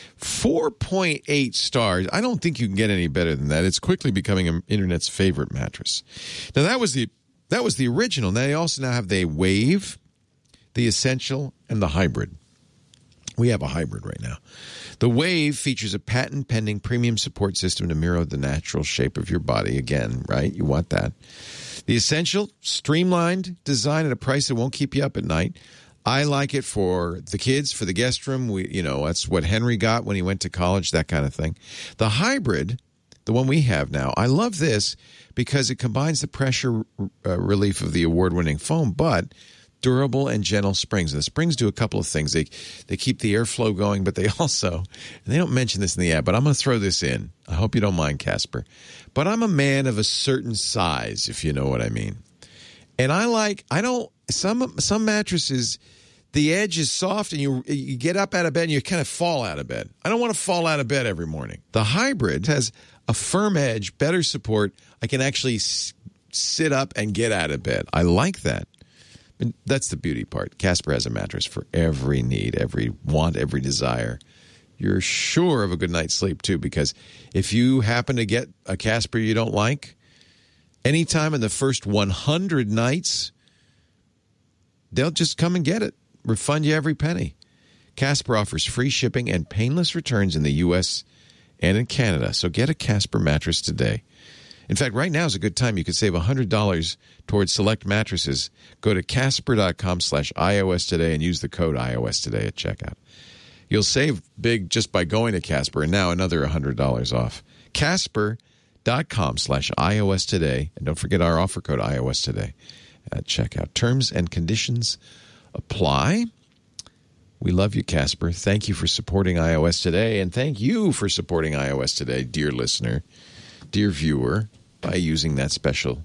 4.8 stars. I don't think you can get any better than that. It's quickly becoming internet's favorite mattress. Now that was the original. Now they also now have the Wave, the Essential, and the Hybrid. We have a hybrid right now. The Wave features a patent-pending premium support system to mirror the natural shape of your body. Again, right? You want that. The Essential, streamlined design at a price that won't keep you up at night. I like it for the kids, for the guest room. That's what Henry got when he went to college, that kind of thing. The Hybrid, the one we have now, I love this because it combines the pressure relief of the award-winning foam, but durable and gentle springs. And the springs do a couple of things. They keep the airflow going, but they also, and they don't mention this in the ad, but I'm going to throw this in. I hope you don't mind, Casper. But I'm a man of a certain size, if you know what I mean. And some mattresses, the edge is soft and you get up out of bed and you kind of fall out of bed. I don't want to fall out of bed every morning. The Hybrid has a firm edge, better support. I can actually sit up and get out of bed. I like that. But that's the beauty part. Casper has a mattress for every need, every want, every desire. You're sure of a good night's sleep, too, because if you happen to get a Casper you don't like, anytime in the first 100 nights, they'll just come and get it. Refund you every penny. Casper offers free shipping and painless returns in the U.S. and in Canada. So get a Casper mattress today. In fact, right now is a good time. You could save $100 towards select mattresses. Go to Casper.com/iOS today and use the code iOS today at checkout. You'll save big just by going to Casper, and now another $100 off. Casper.com/iOS today. And don't forget our offer code iOS today at checkout. Terms and conditions apply. We love you, Casper. Thank you for supporting iOS today, and thank you for supporting iOS today, dear listener, dear viewer, by using that special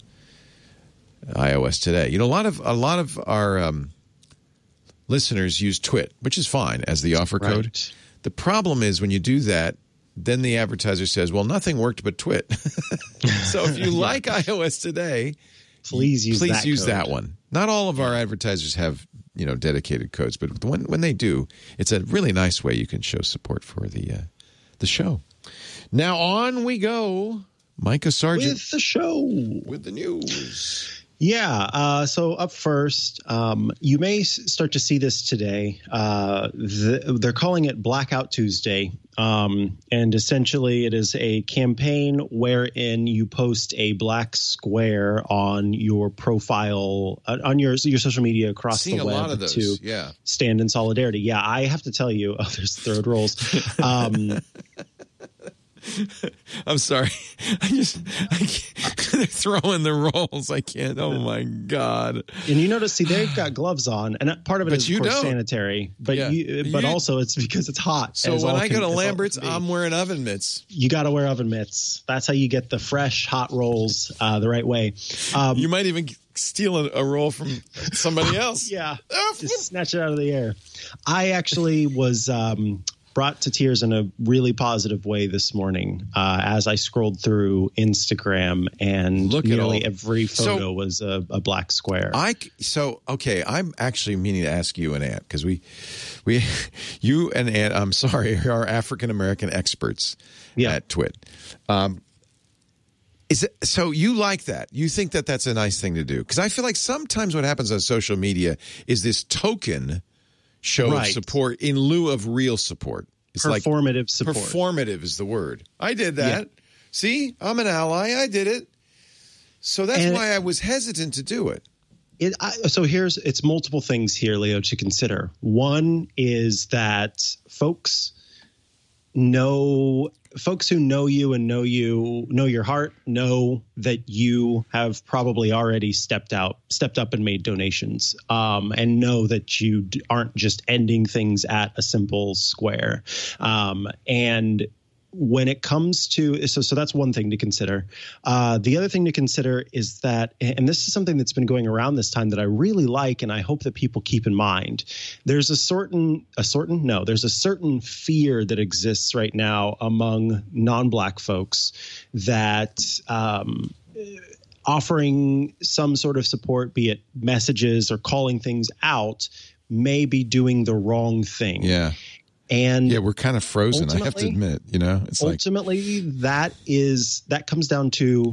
iOS today. A lot of our listeners use TWIT, which is fine as the offer code. Right. The problem is when you do that, then the advertiser says, "Well, nothing worked but TWIT." So if you like iOS today, please use that one. Not all of our advertisers have dedicated codes, but when they do, it's a really nice way you can show support for the show. Now on we go, Micah Sargent with the show, with the news. Yeah. So up first, you may start to see this today. They're calling it Blackout Tuesday. And essentially it is a campaign wherein you post a black square on your profile, on your social media across the web a lot of those. to stand in solidarity. Yeah. I have to tell you, there's third rolls. I'm sorry. I can't. They're throwing the rolls. I can't. Oh my God. And you notice, they've got gloves on, and part of it is of course sanitary, but also it's because it's hot. So when I go to Lambert's, I'm wearing oven mitts. You got to wear oven mitts. That's how you get the fresh hot rolls the right way. You might even steal a roll from somebody else. Yeah. Just snatch it out of the air. I actually was brought to tears in a really positive way this morning as I scrolled through Instagram, and nearly every photo was a black square. I'm actually meaning to ask you and Ant, because you and Ant, I'm sorry, are African-American experts at TWiT. So you like that? You think that that's a nice thing to do? Because I feel like sometimes what happens on social media is this token show of support in lieu of real support. It's performative support. Performative is the word. I did that. Yeah. See, I'm an ally. I did it. So that's why I was hesitant to do it. It's multiple things here, Leo, to consider. One is that folks who know you and know your heart, know that you have probably already stepped up and made donations, and know that you aren't just ending things at a simple square. And when it comes to, so that's one thing to consider. The other thing to consider is that, and this is something that's been going around this time that I really like, and I hope that people keep in mind. There's a certain fear that exists right now among non-Black folks that offering some sort of support, be it messages or calling things out, may be doing the wrong thing. Yeah. And we're kind of frozen. I have to admit, it's ultimately that comes down to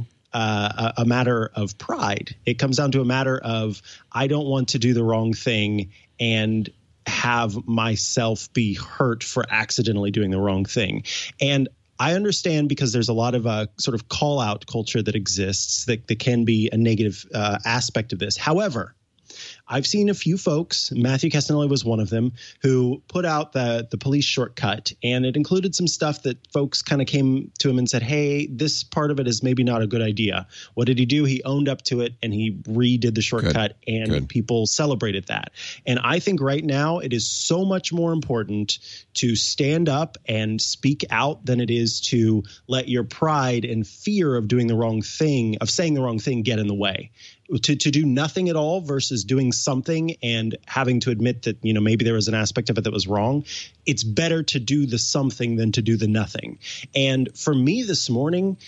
a matter of pride. It comes down to a matter of, I don't want to do the wrong thing and have myself be hurt for accidentally doing the wrong thing. And I understand, because there's a lot of sort of call out culture that exists that can be a negative aspect of this. However, I've seen a few folks, Matthew Castanelli was one of them, who put out the police shortcut, and it included some stuff that folks kind of came to him and said, hey, this part of it is maybe not a good idea. What did he do? He owned up to it, and he redid the shortcut, and people celebrated that. And I think right now it is so much more important to stand up and speak out than it is to let your pride and fear of doing the wrong thing, of saying the wrong thing, get in the way. To do nothing at all versus doing something and having to admit that, maybe there was an aspect of it that was wrong. It's better to do the something than to do the nothing. And for me this morning,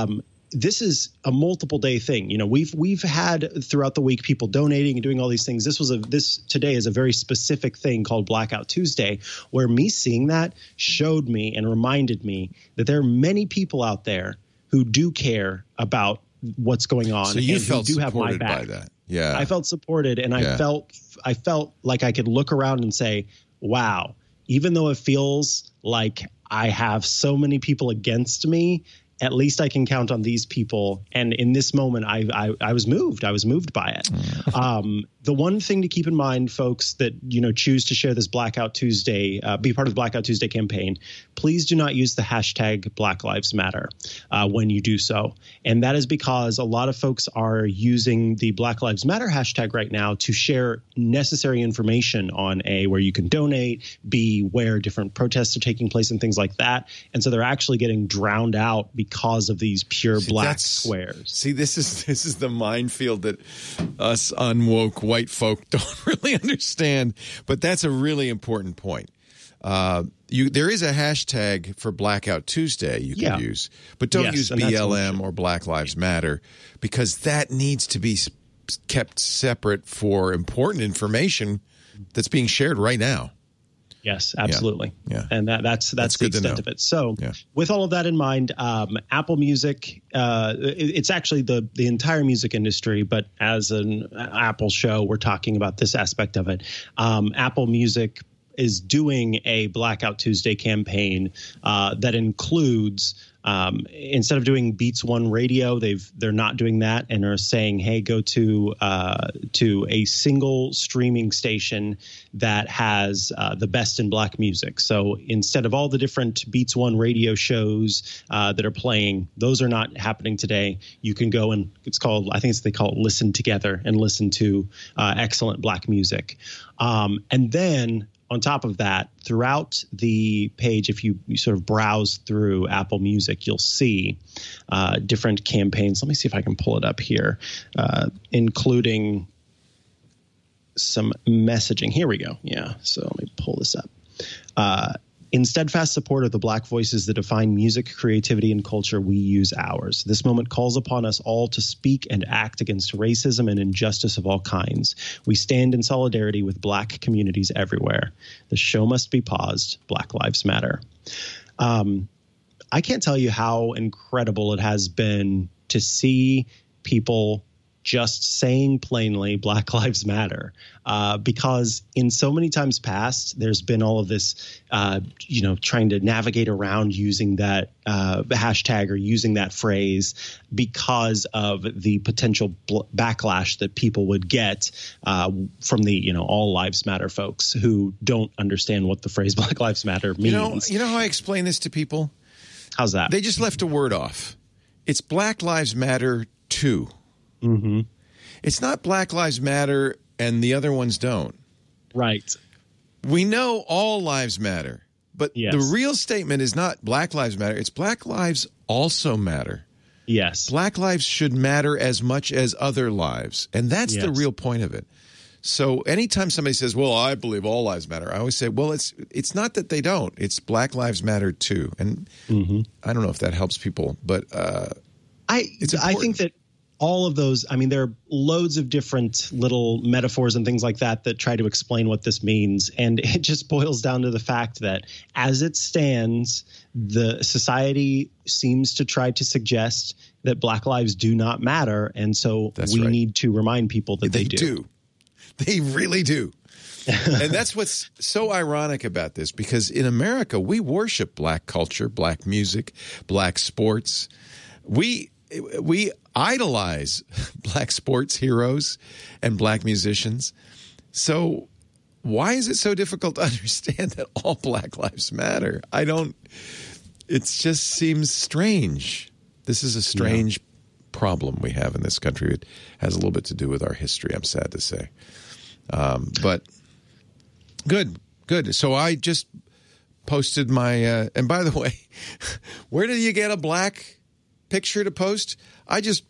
this is a multiple day thing. We've had throughout the week people donating and doing all these things. This today is a very specific thing called Blackout Tuesday, where me seeing that showed me and reminded me that there are many people out there who do care about what's going on. So you felt supported by that. Yeah. I felt supported, and I felt like I could look around and say, wow, even though it feels like I have so many people against me, at least I can count on these people. And in this moment, I was moved. I was moved by it. The one thing to keep in mind, folks, that, choose to share this Blackout Tuesday, be part of the Blackout Tuesday campaign, please do not use the hashtag Black Lives Matter when you do so. And that is because a lot of folks are using the Black Lives Matter hashtag right now to share necessary information on where you can donate, B, where different protests are taking place and things like that. And so they're actually getting drowned out because of these pure black squares. See, this is the minefield that us unwoke white folk don't really understand, but that's a really important point. There is a hashtag for Blackout Tuesday you can use, but don't use BLM or Black Lives Matter, because that needs to be kept separate for important information that's being shared right now. Yes, absolutely. Yeah. And that's the extent of it. So with all of that in mind, Apple Music, it's actually the entire music industry, but as an Apple show, we're talking about this aspect of it. Apple Music is doing a Blackout Tuesday campaign that includes instead of doing Beats One Radio, they're not doing that and are saying, hey, go to a single streaming station that has the best in Black music. So instead of all the different Beats One Radio shows that are playing, those are not happening today. You can go and they call it Listen Together and listen to excellent Black music. And then on top of that, throughout the page, if you sort of browse through Apple Music, you'll see different campaigns. Let me see if I can pull it up here, including some messaging. Here we go. Yeah, so let me pull this up. In steadfast support of the Black voices that define music, creativity, and culture, we use ours. This moment calls upon us all to speak and act against racism and injustice of all kinds. We stand in solidarity with Black communities everywhere. The show must be paused. Black Lives Matter. I can't tell you how incredible it has been to see people just saying plainly Black Lives Matter, because in so many times past, there's been all of this, trying to navigate around using that hashtag or using that phrase because of the potential backlash that people would get from the, all lives matter folks who don't understand what the phrase Black Lives Matter means. You know how I explain this to people? How's that? They just left a word off. It's Black Lives Matter 2. Mm-hmm. It's not Black Lives Matter and the other ones don't. Right. We know all lives matter, but yes. The real statement is not Black Lives Matter. It's Black Lives also matter. Yes. Black lives should matter as much as other lives. And that's the real point of it. So anytime somebody says, well, I believe all lives matter, I always say, well, it's not that they don't. It's Black Lives Matter too. And I don't know if that helps people, but I think that all of those, there are loads of different little metaphors and things like that try to explain what this means. And it just boils down to the fact that as it stands, the society seems to try to suggest that Black lives do not matter. And so we need to remind people that they do. They really do. And that's what's so ironic about this, because in America, we worship Black culture, Black music, Black sports. We idolize Black sports heroes and Black musicians. So why is it so difficult to understand that all Black lives matter? It just seems strange. This is a strange problem we have in this country. It has a little bit to do with our history, I'm sad to say. But good. So I just posted my, and by the way, where do you get a Black picture to post? I just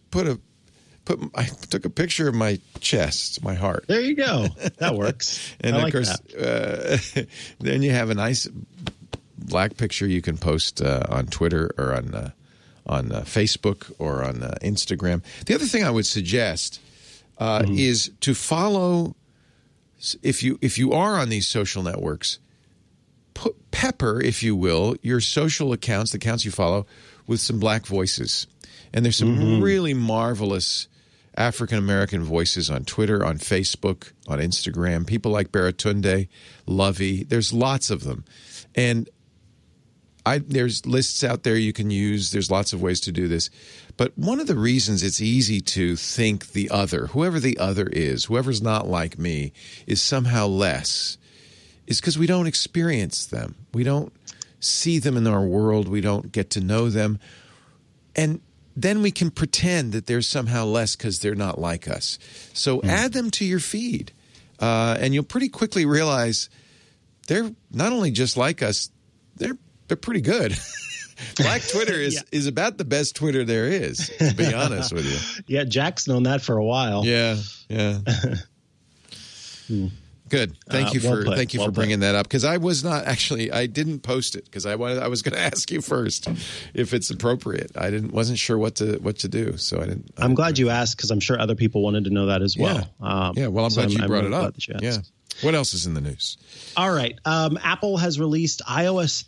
I took a picture of my chest, my heart. There you go. That works. And of course, then you have a nice Black picture you can post on Twitter or on Facebook or on Instagram. The other thing I would suggest is to follow. If you are on these social networks, pepper, if you will, your social accounts, the accounts you follow, with some Black voices. And there's some really marvelous African-American voices on Twitter, on Facebook, on Instagram. People like Baratunde, Lovey. There's lots of them. And there's lists out there you can use. There's lots of ways to do this. But one of the reasons it's easy to think the other, whoever the other is, whoever's not like me, is somehow less, is because we don't experience them. We don't see them in our world. We don't get to know them. And then we can pretend that they're somehow less because they're not like us. So add them to your feed, and you'll pretty quickly realize they're not only just like us, they're pretty good. Black Twitter is about the best Twitter there is, to be honest with you. Yeah, Jack's known that for a while. Yeah. Good. Thank you for bringing that up, because I was not I didn't post it because I was going to ask you first if it's appropriate. I wasn't sure what to do, so I didn't. I'm glad you asked, because I'm sure other people wanted to know that as well. Well, I'm glad you brought it up. What else is in the news? All right. Apple has released iOS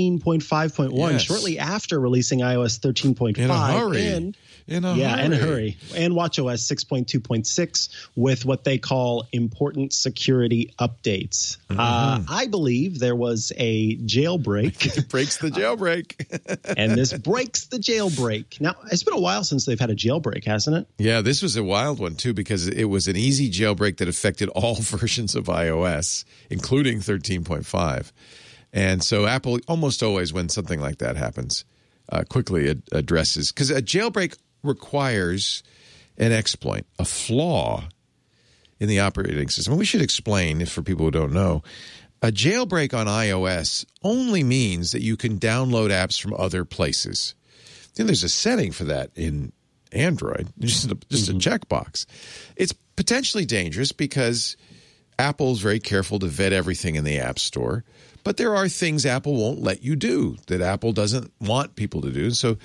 13.5.1 shortly after releasing iOS 13.5. In a hurry. In a hurry. And watchOS 6.2.6 with what they call important security updates. I believe there was a jailbreak. It breaks the jailbreak. And this breaks the jailbreak. Now, it's been a while since they've had a jailbreak, hasn't it? Yeah, this was a wild one, too, because it was an easy jailbreak that affected all versions of iOS, including 13.5. And so Apple almost always, when something like that happens, quickly addresses, because a jailbreak requires an exploit, a flaw in the operating system. And we should explain, if for people who don't know, a jailbreak on iOS only means that you can download apps from other places. Then there's a setting for that in Android, just a checkbox. It's potentially dangerous because Apple's very careful to vet everything in the App Store. But there are things Apple won't let you do that Apple doesn't want people to do. So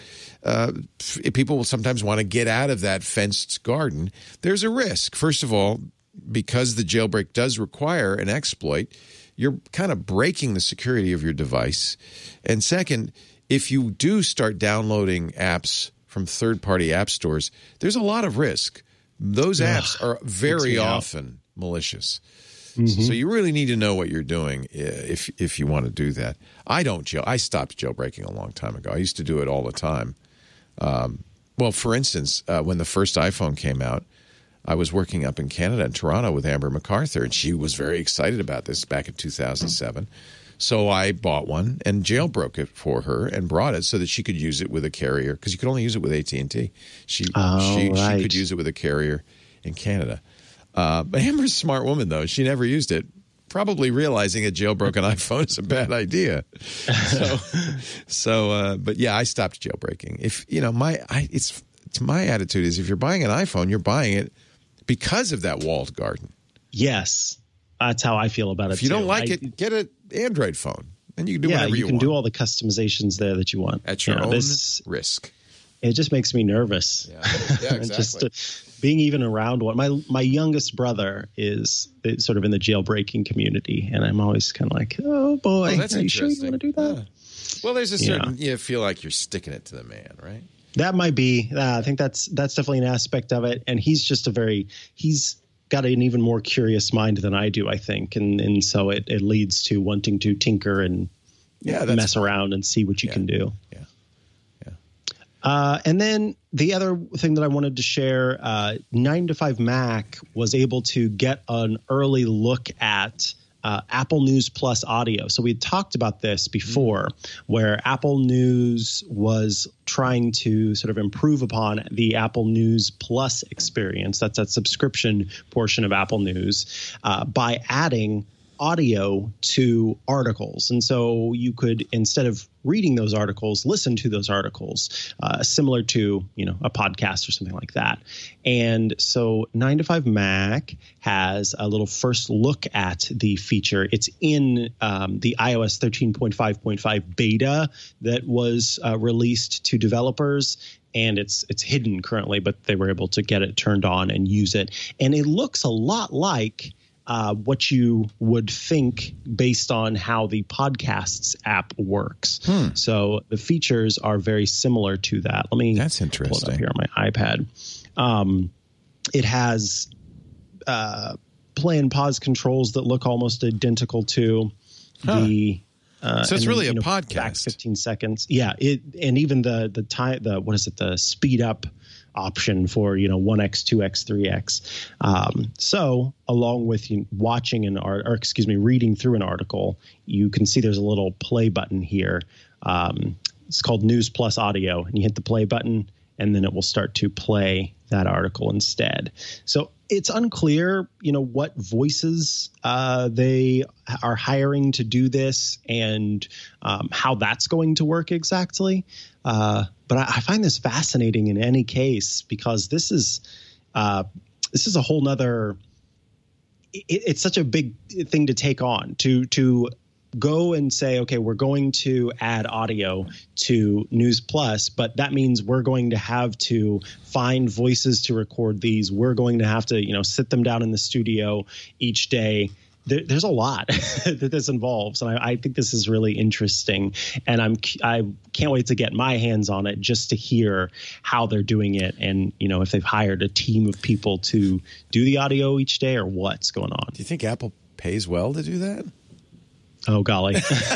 people will sometimes want to get out of that fenced garden. There's a risk. First of all, because the jailbreak does require an exploit, you're kind of breaking the security of your device. And second, if you do start downloading apps from third-party app stores, there's a lot of risk. Those apps are very often malicious. So you really need to know what you're doing if you want to do that. I stopped jailbreaking a long time ago. I used to do it all the time. Well, for instance, when the first iPhone came out, I was working up in Canada in Toronto with Amber MacArthur, and she was very excited about this back in 2007. So I bought one and jailbroke it for her and brought it so that she could use it with a carrier, because you could only use it with AT&T. She could use it with a carrier in Canada. But Amber's a smart woman, though. She never used it, probably realizing a jailbroken iPhone is a bad idea. But yeah, I stopped jailbreaking. My attitude is, if you're buying an iPhone, you're buying it because of that walled garden. Yes, that's how I feel about it. If you don't like it, get an Android phone, and you can do whatever you want. You can do all the customizations there that you want at your own risk. It just makes me nervous. Yeah, exactly. Just being even around one. My youngest brother is sort of in the jailbreaking community, and I'm always kind of like, oh boy, that's are you sure you want to do that? Yeah. Well, there's a certain you feel like you're sticking it to the man, right? That might be. I think that's definitely an aspect of it, and he's just he's got an even more curious mind than I do, I think, and so it leads to wanting to tinker and mess around and see what you can do. Yeah. And then the other thing that I wanted to share, 9to5Mac was able to get an early look at Apple News Plus audio. So we had talked about this before, where Apple News was trying to sort of improve upon the Apple News Plus experience. That's that subscription portion of Apple News by adding audio to articles. And so you could, instead of reading those articles, listen to those articles, similar to, a podcast or something like that. And so 9to5Mac has a little first look at the feature. It's in the iOS 13.5.5 beta that was released to developers. And it's hidden currently, but they were able to get it turned on and use it. And it looks a lot like what you would think based on how the Podcasts app works. So the features are very similar to that. That's interesting. Pull it up here on my iPad. It has play and pause controls that look almost identical to the. So it's really a podcast. Back 15 seconds. Yeah. And even the time, the speed up option for 1x, 2x, 3x. So along with reading through an article, you can see there's a little play button here. It's called News Plus Audio, and you hit the play button, and then it will start to play that article instead. So it's unclear, what voices they are hiring to do this and how that's going to work exactly. But I find this fascinating in any case, because this is a whole nother. It's such a big thing to take on to go and say, okay, we're going to add audio to News Plus, but that means we're going to have to find voices to record these. We're going to have to, sit them down in the studio each day. there's a lot that this involves, and I think this is really interesting. And I can't wait to get my hands on it just to hear how they're doing it, and if they've hired a team of people to do the audio each day or what's going on. Do you think Apple pays well to do that? Oh, golly.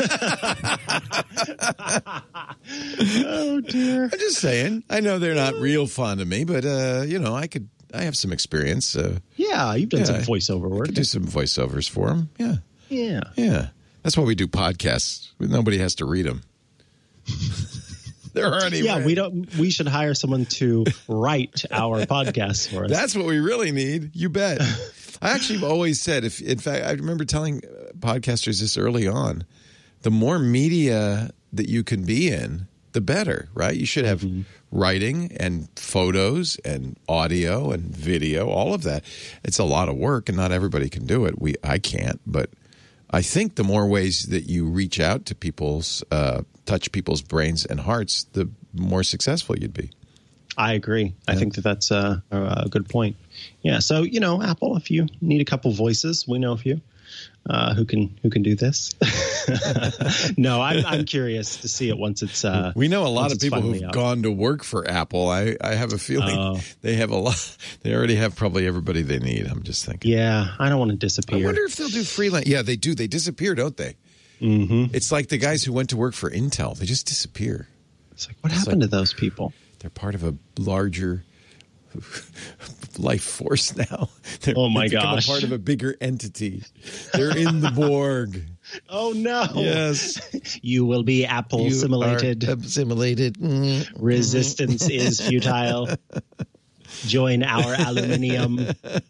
Oh, dear. I'm just saying. I know they're not real fond of me, but, I have some experience. Yeah, you've done some voiceover work. I could do some voiceovers for them. Yeah. Yeah. Yeah. That's why we do podcasts. Nobody has to read them. They're already read. We should hire someone to write our podcasts for us. That's what we really need. You bet. I actually have always said, in fact, I remember telling podcasters this early on, the more media that you can be in, the better, right? You should have writing and photos and audio and video, all of that. It's a lot of work, and not everybody can do it. I can't, but I think the more ways that you reach out to touch people's brains and hearts, the more successful you'd be. I agree. I think that's a good point. Yeah. So, Apple, if you need a couple voices, we know a few who can do this. No, I'm curious to see it once it's. We know a lot of people who've gone to work for Apple. I have a feeling they have a lot. They already have probably everybody they need. I'm just thinking. Yeah, I don't want to disappear. I wonder if they'll do freelance. Yeah, they do. They disappear, don't they? Mm-hmm. It's like the guys who went to work for Intel. They just disappear. It's like, what happened to those people? They're part of a larger life force now. Oh my gosh! Part of a bigger entity. They're in the Borg. Oh no! Yes, you will be Apple assimilated. Assimilated. Resistance is futile. Join our aluminium.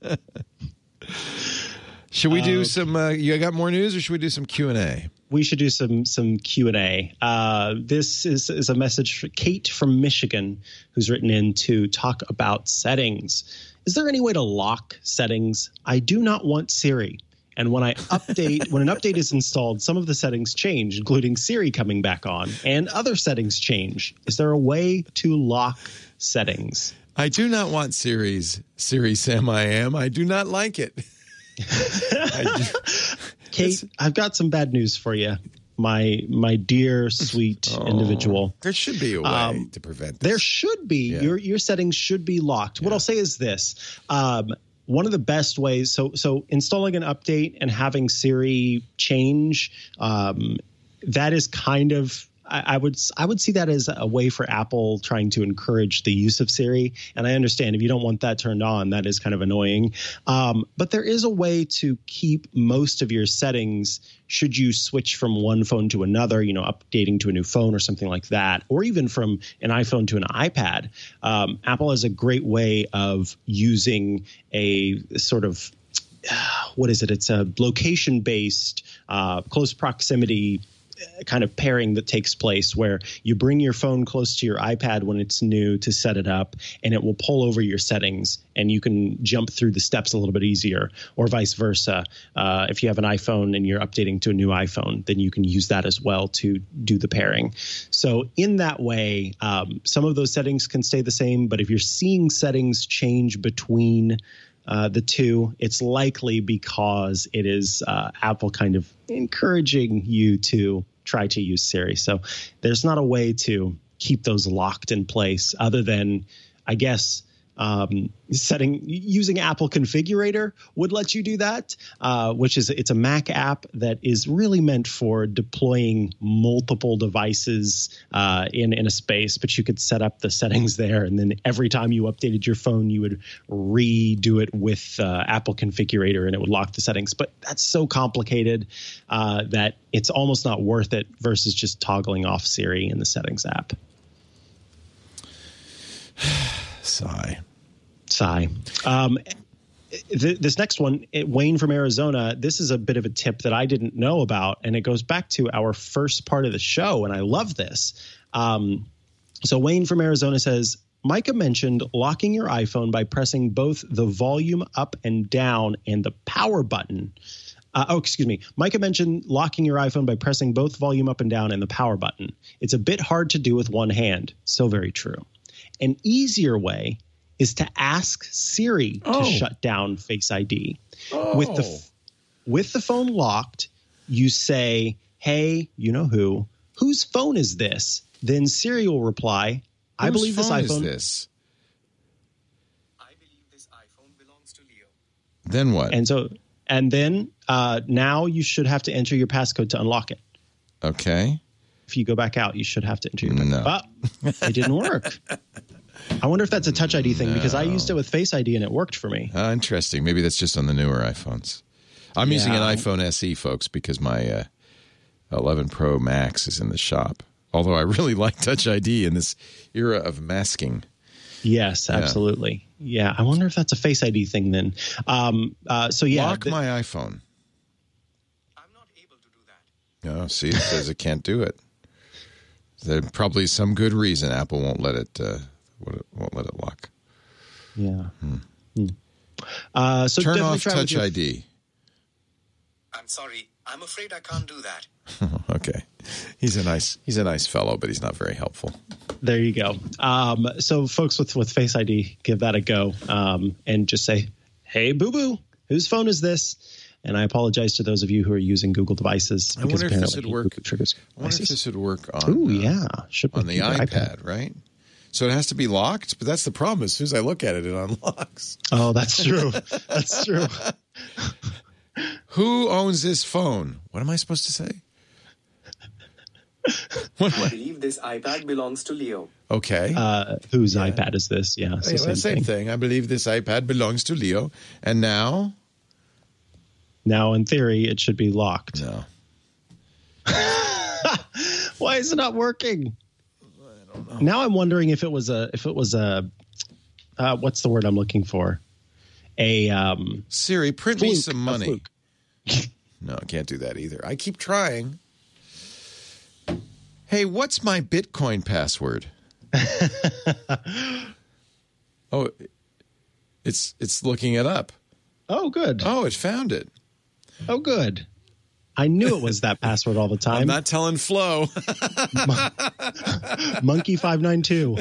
Should we do some? You got more news, or should we do some Q&A? We should do some Q&A. This is a message for Kate from Michigan, who's written in to talk about settings. Is there any way to lock settings? I do not want Siri. And when an update is installed, some of the settings change, including Siri coming back on, and other settings change. Is there a way to lock settings? I do not want Siri, Sam, I am. I do not like it. Kate, I've got some bad news for you, my dear, sweet individual. There should be a way to prevent this. There should be. Yeah. Your settings should be locked. Yeah. What I'll say is this. One of the best ways, so installing an update and having Siri change, that is kind of, I would see that as a way for Apple trying to encourage the use of Siri. And I understand if you don't want that turned on, that is kind of annoying. But there is a way to keep most of your settings should you switch from one phone to another, updating to a new phone or something like that, or even from an iPhone to an iPad. Apple has a great way of using a sort of, what is it? It's a location-based, close proximity kind of pairing that takes place where you bring your phone close to your iPad when it's new to set it up, and it will pull over your settings and you can jump through the steps a little bit easier, or vice versa. If you have an iPhone and you're updating to a new iPhone, then you can use that as well to do the pairing. So in that way, some of those settings can stay the same, but if you're seeing settings change between the two, it's likely because it is Apple kind of encouraging you to try to use Siri. So there's not a way to keep those locked in place other than, I guess, using Apple Configurator would let you do that, it's a Mac app that is really meant for deploying multiple devices in a space, but you could set up the settings there, and then every time you updated your phone, you would redo it with Apple Configurator, and it would lock the settings. But that's so complicated that it's almost not worth it versus just toggling off Siri in the settings app. Sigh. This next one, Wayne from Arizona, this is a bit of a tip that I didn't know about, and it goes back to our first part of the show, and I love this. So Wayne from Arizona says, Micah mentioned locking your iPhone by pressing both the volume up and down and the power button. Micah mentioned locking your iPhone by pressing both volume up and down and the power button. It's a bit hard to do with one hand. So very true. An easier way is to ask Siri to shut down Face ID. with the phone locked, you say, hey, you know who? Whose phone is this? Then Siri will reply, I believe this iPhone is this? I believe this iPhone belongs to Leo. Then what? And then now you should have to enter your passcode to unlock it. Okay. If you go back out, you should have to enter your passcode. No. But it didn't work. I wonder if that's a Touch ID thing, because I used it with Face ID and it worked for me. Interesting. Maybe that's just on the newer iPhones. I'm using an iPhone SE, folks, because my 11 Pro Max is in the shop. Although I really like Touch ID in this era of masking. Yes, absolutely. Yeah, I wonder if that's a Face ID thing then. Lock my iPhone. I'm not able to do that. No, see, it says it can't do it. There's probably some good reason Apple won't let it lock. Yeah. So turn off Touch ID. I'm sorry. I'm afraid I can't do that. Okay. He's a nice fellow, but he's not very helpful. There you go. So folks with Face ID, give that a go and just say, hey, boo-boo, whose phone is this? And I apologize to those of you who are using Google devices. I wonder if this would work. On the iPad, right? So it has to be locked, but that's the problem. As soon as I look at it, it unlocks. Oh, that's true. That's true. Who owns this phone? What am I supposed to say? I believe this iPad belongs to Leo. Okay. Whose iPad is this? Yeah. Same thing. I believe this iPad belongs to Leo. And now? Now, in theory, it should be locked. No. Why is it not working? I don't know. Now I'm wondering if it was a what's the word I'm looking for? Siri, print me some money. No, I can't do that either. I keep trying. Hey, what's my Bitcoin password? Oh, it's looking it up. Oh, good. Oh, it found it. Oh, good. I knew it was that password all the time. I'm not telling Flo. Monkey 592.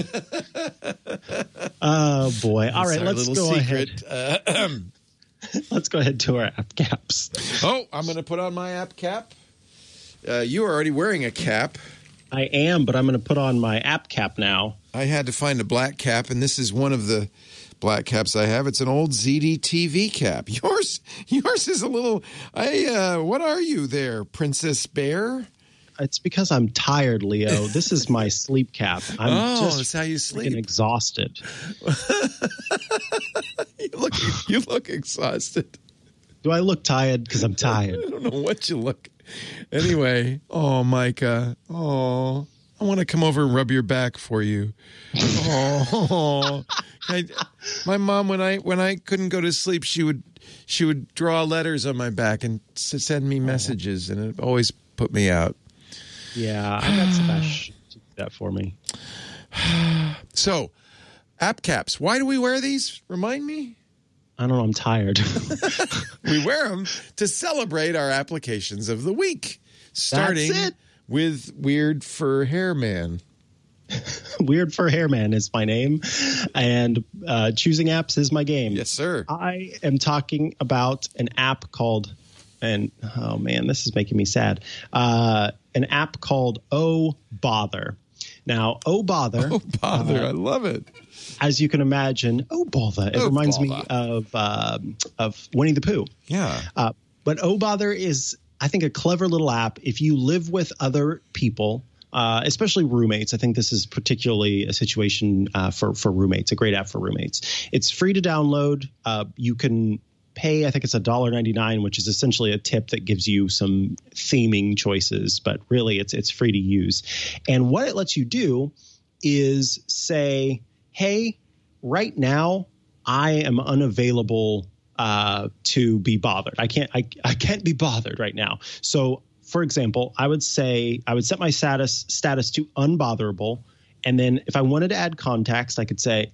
Oh boy! All right, let's go ahead. Let's go ahead to our app caps. Oh, I'm going to put on my app cap. You are already wearing a cap. I am, but I'm going to put on my app cap now. I had to find a black cap, and this is one of the black caps I have. It's an old ZDTV cap. Yours is a little. What are you there, Princess Bear? It's because I'm tired, Leo. This is my sleep cap. That's how you sleep. Exhausted. You look exhausted. Do I look tired? Because I'm tired. I don't know what you look. Anyway, Micah. Oh, I want to come over and rub your back for you. Oh, my mom, when I couldn't go to sleep, she would draw letters on my back and send me messages, and it always put me out. Yeah, I got Sebash to do that for me. So, app caps. Why do we wear these? Remind me. I don't know. I'm tired. We wear them to celebrate our applications of the week, starting with Weird Fur Hair Man. Weird Fur Hair Man is my name, and choosing apps is my game. Yes, sir. I am talking about an app called, and oh man, this is making me sad. An app called Oh Bother. Now, Oh Bother. Oh Bother, I love it. As you can imagine, Oh Bother. It reminds me of Winnie the Pooh. Yeah. But Oh Bother is, I think, a clever little app. If you live with other people, especially roommates, I think this is particularly a situation for roommates, a great app for roommates. It's free to download. You can pay, I think it's $1.99, which is essentially a tip that gives you some theming choices, but really it's free to use. And what it lets you do is say, hey, right now I am unavailable to be bothered. I can't be bothered right now. So for example, I would set my status to unbotherable. And then if I wanted to add context, I would say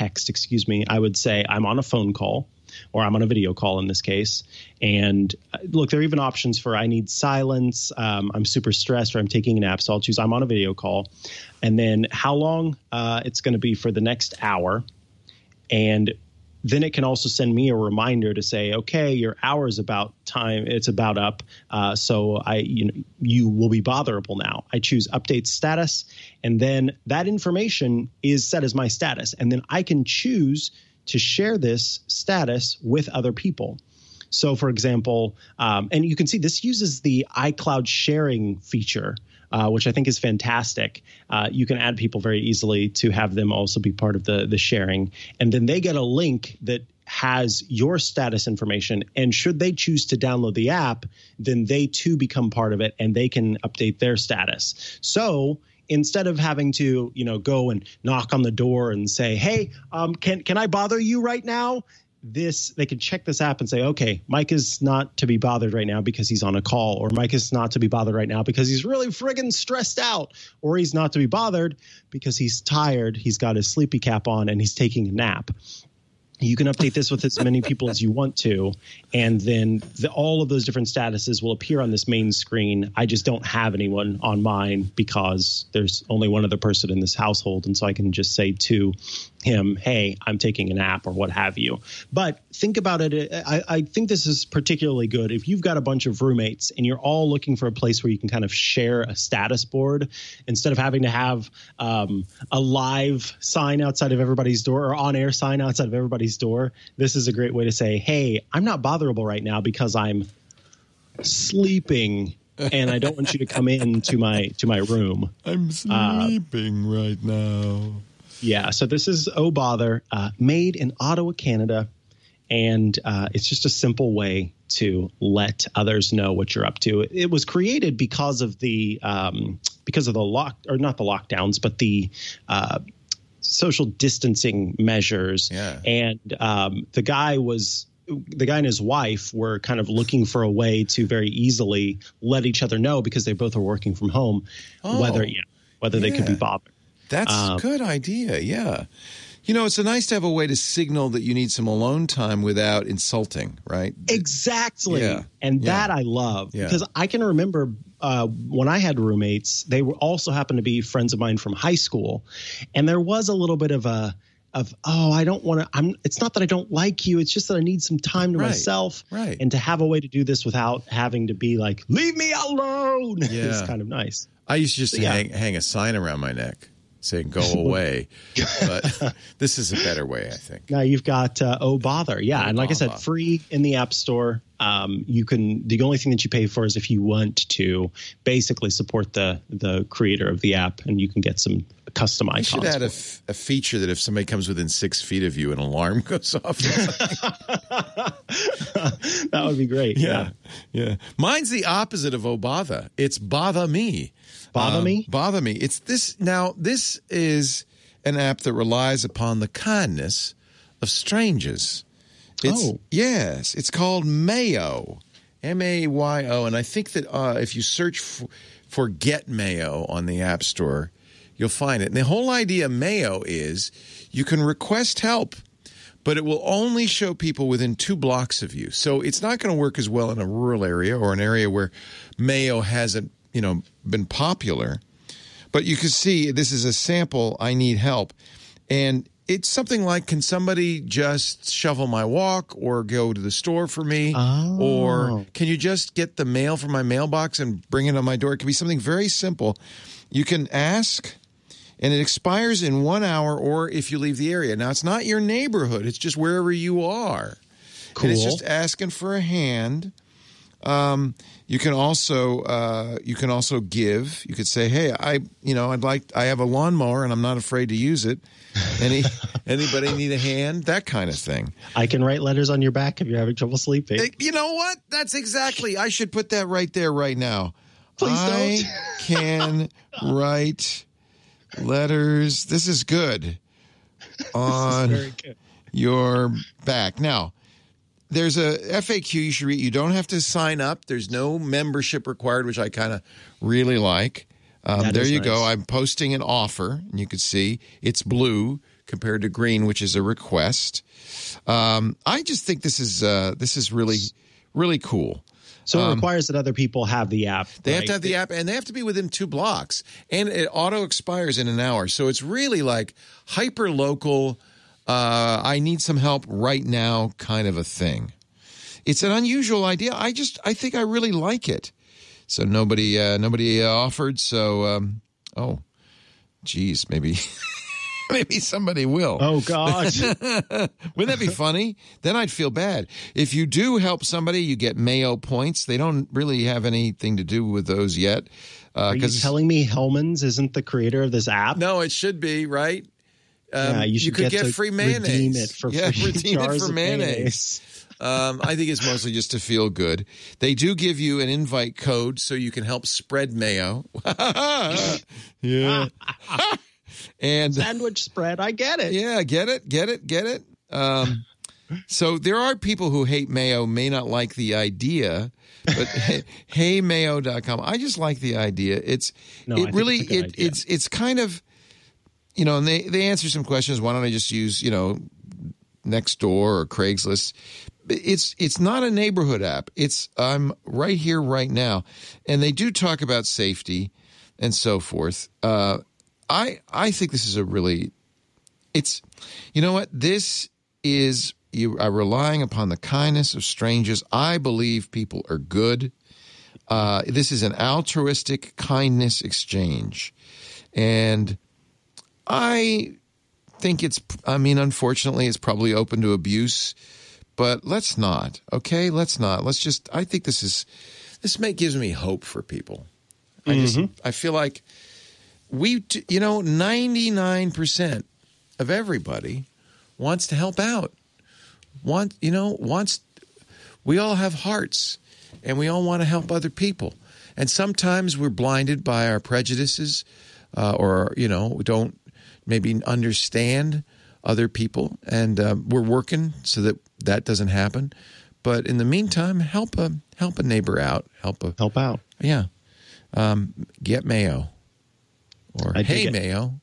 I would say I'm on a phone call, or I'm on a video call in this case. And look, there are even options for I need silence, I'm super stressed, or I'm taking a nap. So I'll choose I'm on a video call. And then how long it's going to be for the next hour. And then it can also send me a reminder to say, okay, your hour's about time. It's about up. So you will be botherable now. I choose update status, and then that information is set as my status. And then I can choose to share this status with other people. So, for example, and you can see this uses the iCloud sharing feature, which I think is fantastic. You can add people very easily to have them also be part of the sharing. And then they get a link that has your status information. And should they choose to download the app, then they too become part of it and they can update their status. So instead of having to, go and knock on the door and say, hey, can I bother you right now? They can check this app and say, okay, Mike is not to be bothered right now because he's on a call, or Mike is not to be bothered right now because he's really friggin' stressed out, or he's not to be bothered because he's tired, he's got his sleepy cap on, and he's taking a nap. You can update this with as many people as you want to, and then all of those different statuses will appear on this main screen. I just don't have anyone on mine because there's only one other person in this household, and so I can just say to him, hey, I'm taking a nap or what have you. But think about it. I think this is particularly good if you've got a bunch of roommates and you're all looking for a place where you can kind of share a status board instead of having to have a live sign outside of everybody's door or on-air sign outside of everybody's door. This is a great way to say, hey, I'm not botherable right now because I'm sleeping and I don't want you to come into my room. I'm sleeping right now. Yeah, so this is Oh Bother, made in Ottawa, Canada, and it's just a simple way to let others know what you're up to. It was created because of the lockdowns, but the social distancing measures. Yeah. And the guy and his wife were kind of looking for a way to very easily let each other know, because they both are working from home, whether they could be bothered. That's a good idea, yeah. It's nice to have a way to signal that you need some alone time without insulting, right? Exactly. Yeah. And that I love, because I can remember when I had roommates, they were also happened to be friends of mine from high school. And there was a little bit of I don't want to, it's not that I don't like you. It's just that I need some time to myself. Right. And to have a way to do this without having to be like, leave me alone is kind of nice. I used to just hang a sign around my neck saying go away, but this is a better way, I think. Now you've got Oh Bother, and like I said, free in the App Store. The only thing that you pay for is if you want to basically support the creator of the app, and you can get some custom icons. You should add a feature that if somebody comes within 6 feet of you, an alarm goes off. That would be great. Yeah. Mine's the opposite of Oh Bother. It's Bother Me. Bother Me? Bother Me. It's this. Now, this is an app that relies upon the kindness of strangers. Yes. It's called Mayo. Mayo. And I think that if you search for Get Mayo on the App Store, you'll find it. And the whole idea of Mayo is you can request help, but it will only show people within 2 blocks of you. So it's not going to work as well in a rural area or an area where Mayo hasn't been popular. But you can see this is a sample, I need help. And it's something like, can somebody just shovel my walk or go to the store for me? Or can you just get the mail from my mailbox and bring it on my door? It can be something very simple. You can ask, and it expires in 1 hour or if you leave the area. Now, it's not your neighborhood. It's just wherever you are. Cool. And it's just asking for a hand. You can also give. You could say, "Hey, I have a lawnmower and I'm not afraid to use it. Anybody need a hand?" That kind of thing. I can write letters on your back if you're having trouble sleeping. You know what? That's exactly. I should put that right there, right now. Please don't. I can write letters. This is good. On very good. Your back now. There's a FAQ you should read. You don't have to sign up. There's no membership required, which I kind of really like. There you go. I'm posting an offer, and you can see it's blue compared to green, which is a request. I just think this is really, really cool. So it requires that other people have the app. They have to have the app, and they have to be within 2 blocks. And it auto expires in an hour. So it's really like hyper-local I need some help right now kind of a thing. It's an unusual idea. I think I really like it. So nobody offered. So, geez, maybe somebody will. Oh, God. Wouldn't that be funny? Then I'd feel bad. If you do help somebody, you get Mayo points. They don't really have anything to do with those yet. Are you telling me Hellman's isn't the creator of this app? No, it should be, right? You could get free mayonnaise. Redeem it for free jars of mayonnaise. I think it's mostly just to feel good. They do give you an invite code so you can help spread mayo. Yeah. And sandwich spread, I get it. Yeah, get it. So there are people who hate mayo, may not like the idea, but heymayo.com. I just like the idea. It's kind of, and they answer some questions. Why don't I just use, Nextdoor or Craigslist? It's not a neighborhood app. I'm right here, right now. And they do talk about safety and so forth. I think this is this is, you are relying upon the kindness of strangers. I believe people are good. This is an altruistic kindness exchange. And I think unfortunately, it's probably open to abuse, but let's not, okay? Let's not. I think this gives me hope for people. I feel like 99% of everybody wants to help out. We all have hearts, and we all want to help other people. And sometimes we're blinded by our prejudices, or we don't maybe understand other people, and we're working so that doesn't happen. But in the meantime, help a neighbor out. Help out. Yeah. Get mayo. Or hey mayo.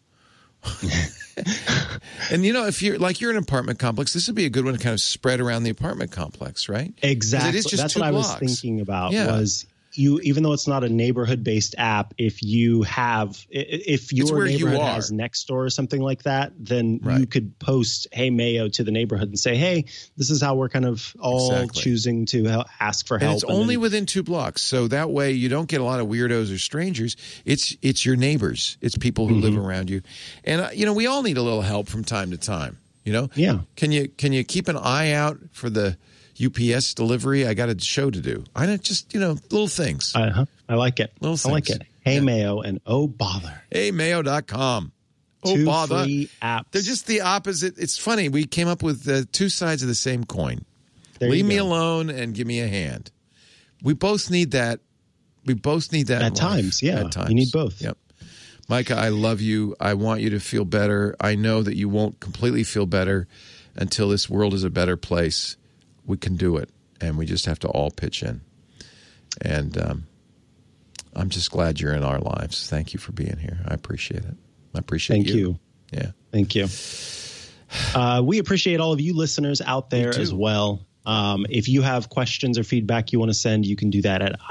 And if you're in an apartment complex, this would be a good one to kind of spread around the apartment complex, right? Exactly. It is just That's 2 what blocks. I was thinking about. Was even though it's not a neighborhood-based app, if your neighborhood has Nextdoor or something like that, then you could post "Hey Mayo" to the neighborhood and say, "Hey, this is how we're kind of all choosing to ask for help." And it's only within 2 blocks, so that way you don't get a lot of weirdos or strangers. It's your neighbors. It's people who live around you, and we all need a little help from time to time. Yeah. Can you keep an eye out for the UPS delivery? I got a show to do. I don't just, little things. I like it. Little things. I like it. Hey Mayo and oh bother. Heymayo.com. Oh 2 bother. Free apps. They're just the opposite. It's funny. We came up with 2 sides of the same coin. Leave me alone and give me a hand. We both need that. At times, yeah. At times. You need both. Yep. Micah, I love you. I want you to feel better. I know that you won't completely feel better until this world is a better place. We can do it, and we just have to all pitch in. And I'm just glad you're in our lives. Thank you for being here. I appreciate it. I appreciate Thank you. Yeah. Thank you. We appreciate all of you listeners out there as well. If you have questions or feedback you want to send, you can do that at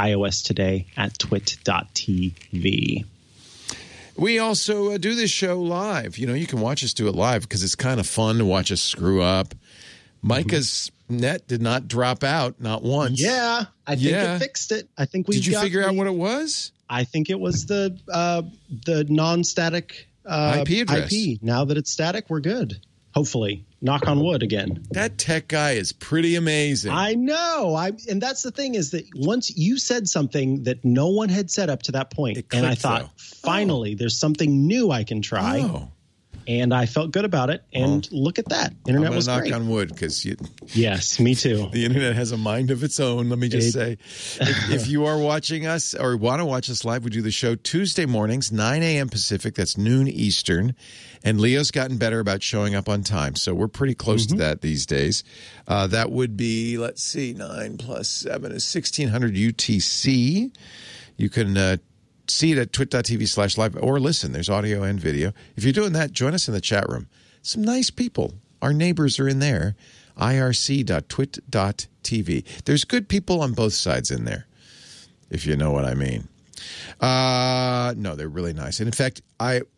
iostoday@twit.tv. We also do this show live. You can watch us do it live because it's kind of fun to watch us screw up. Micah's net did not drop out, not once. Yeah, I think it fixed it. I think we did. You figure out what it was? I think it was the non-static IP address. IP. Now that it's static, we're good. Hopefully, knock on wood again. That tech guy is pretty amazing. I know. And that's the thing is that once you said something that no one had said up to that point, and I thought, finally, there's something new I can try. Oh. And I felt good about it. And look at that. Internet was great. I'm going to knock on wood because yes, me too. The internet has a mind of its own. Let me just say, if you are watching us or want to watch us live, we do the show Tuesday mornings, 9 a.m. Pacific. That's noon Eastern. And Leo's gotten better about showing up on time. So we're pretty close to that these days. That would be, 9 + 7 is 1600 UTC. You can see it at twit.tv/live or listen. There's audio and video. If you're doing that, join us in the chat room. Some nice people. Our neighbors are in there. irc.twit.tv. There's good people on both sides in there, if you know what I mean. No, they're really nice. And in fact, I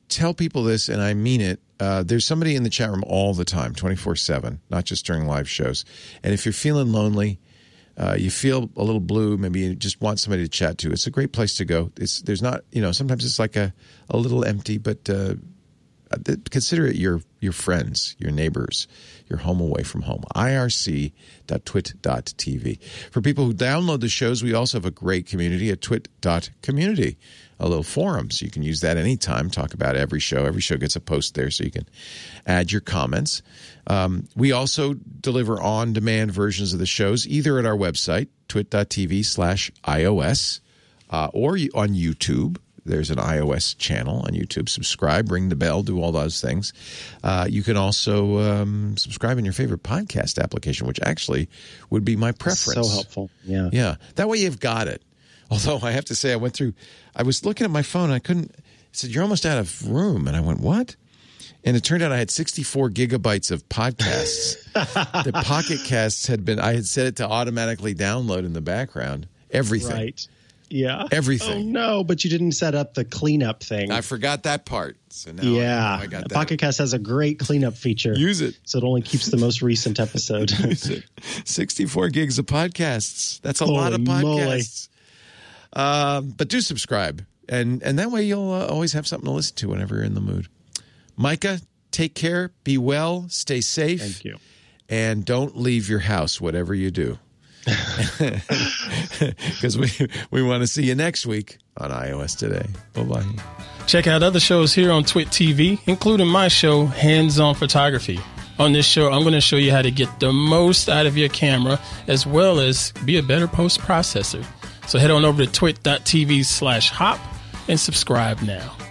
tell people this, and I mean it. There's somebody in the chat room all the time, 24/7, not just during live shows. And if you're feeling lonely, you feel a little blue, maybe you just want somebody to chat to, it's a great place to go. There's not, sometimes it's like a little empty, but consider it your friends, your neighbors, your home away from home. irc.twit.tv. For people who download the shows, we also have a great community at twit.community, a little forum. So you can use that anytime, talk about every show. Every show gets a post there so you can add your comments. We also deliver on-demand versions of the shows either at our website, twit.tv/iOS, or on YouTube. There's an iOS channel on YouTube. Subscribe, ring the bell, do all those things. You can also subscribe in your favorite podcast application, which actually would be my preference. So helpful. Yeah. Yeah. That way you've got it. Although I have to say, I was looking at my phone. It said, you're almost out of room. And I went, what? And it turned out I had 64 gigabytes of podcasts. The Pocket Casts I had set it to automatically download in the background. Everything. Right. Yeah. Everything. Oh, no, but you didn't set up the cleanup thing. I forgot that part. So now I got that. Pocket Cast has a great cleanup feature. Use it. So it only keeps the most recent episode. Use it. 64 gigs of podcasts. That's a lot of podcasts. But do subscribe. And that way you'll always have something to listen to whenever you're in the mood. Micah, take care. Be well. Stay safe. Thank you. And don't leave your house, whatever you do. Because we want to see you next week on iOS Today. Bye-bye. Check out other shows here on Twit TV, including my show, Hands On Photography. On this show, I'm going to show you how to get the most out of your camera, as well as be a better post-processor. So head on over to twit.tv/hop and subscribe now.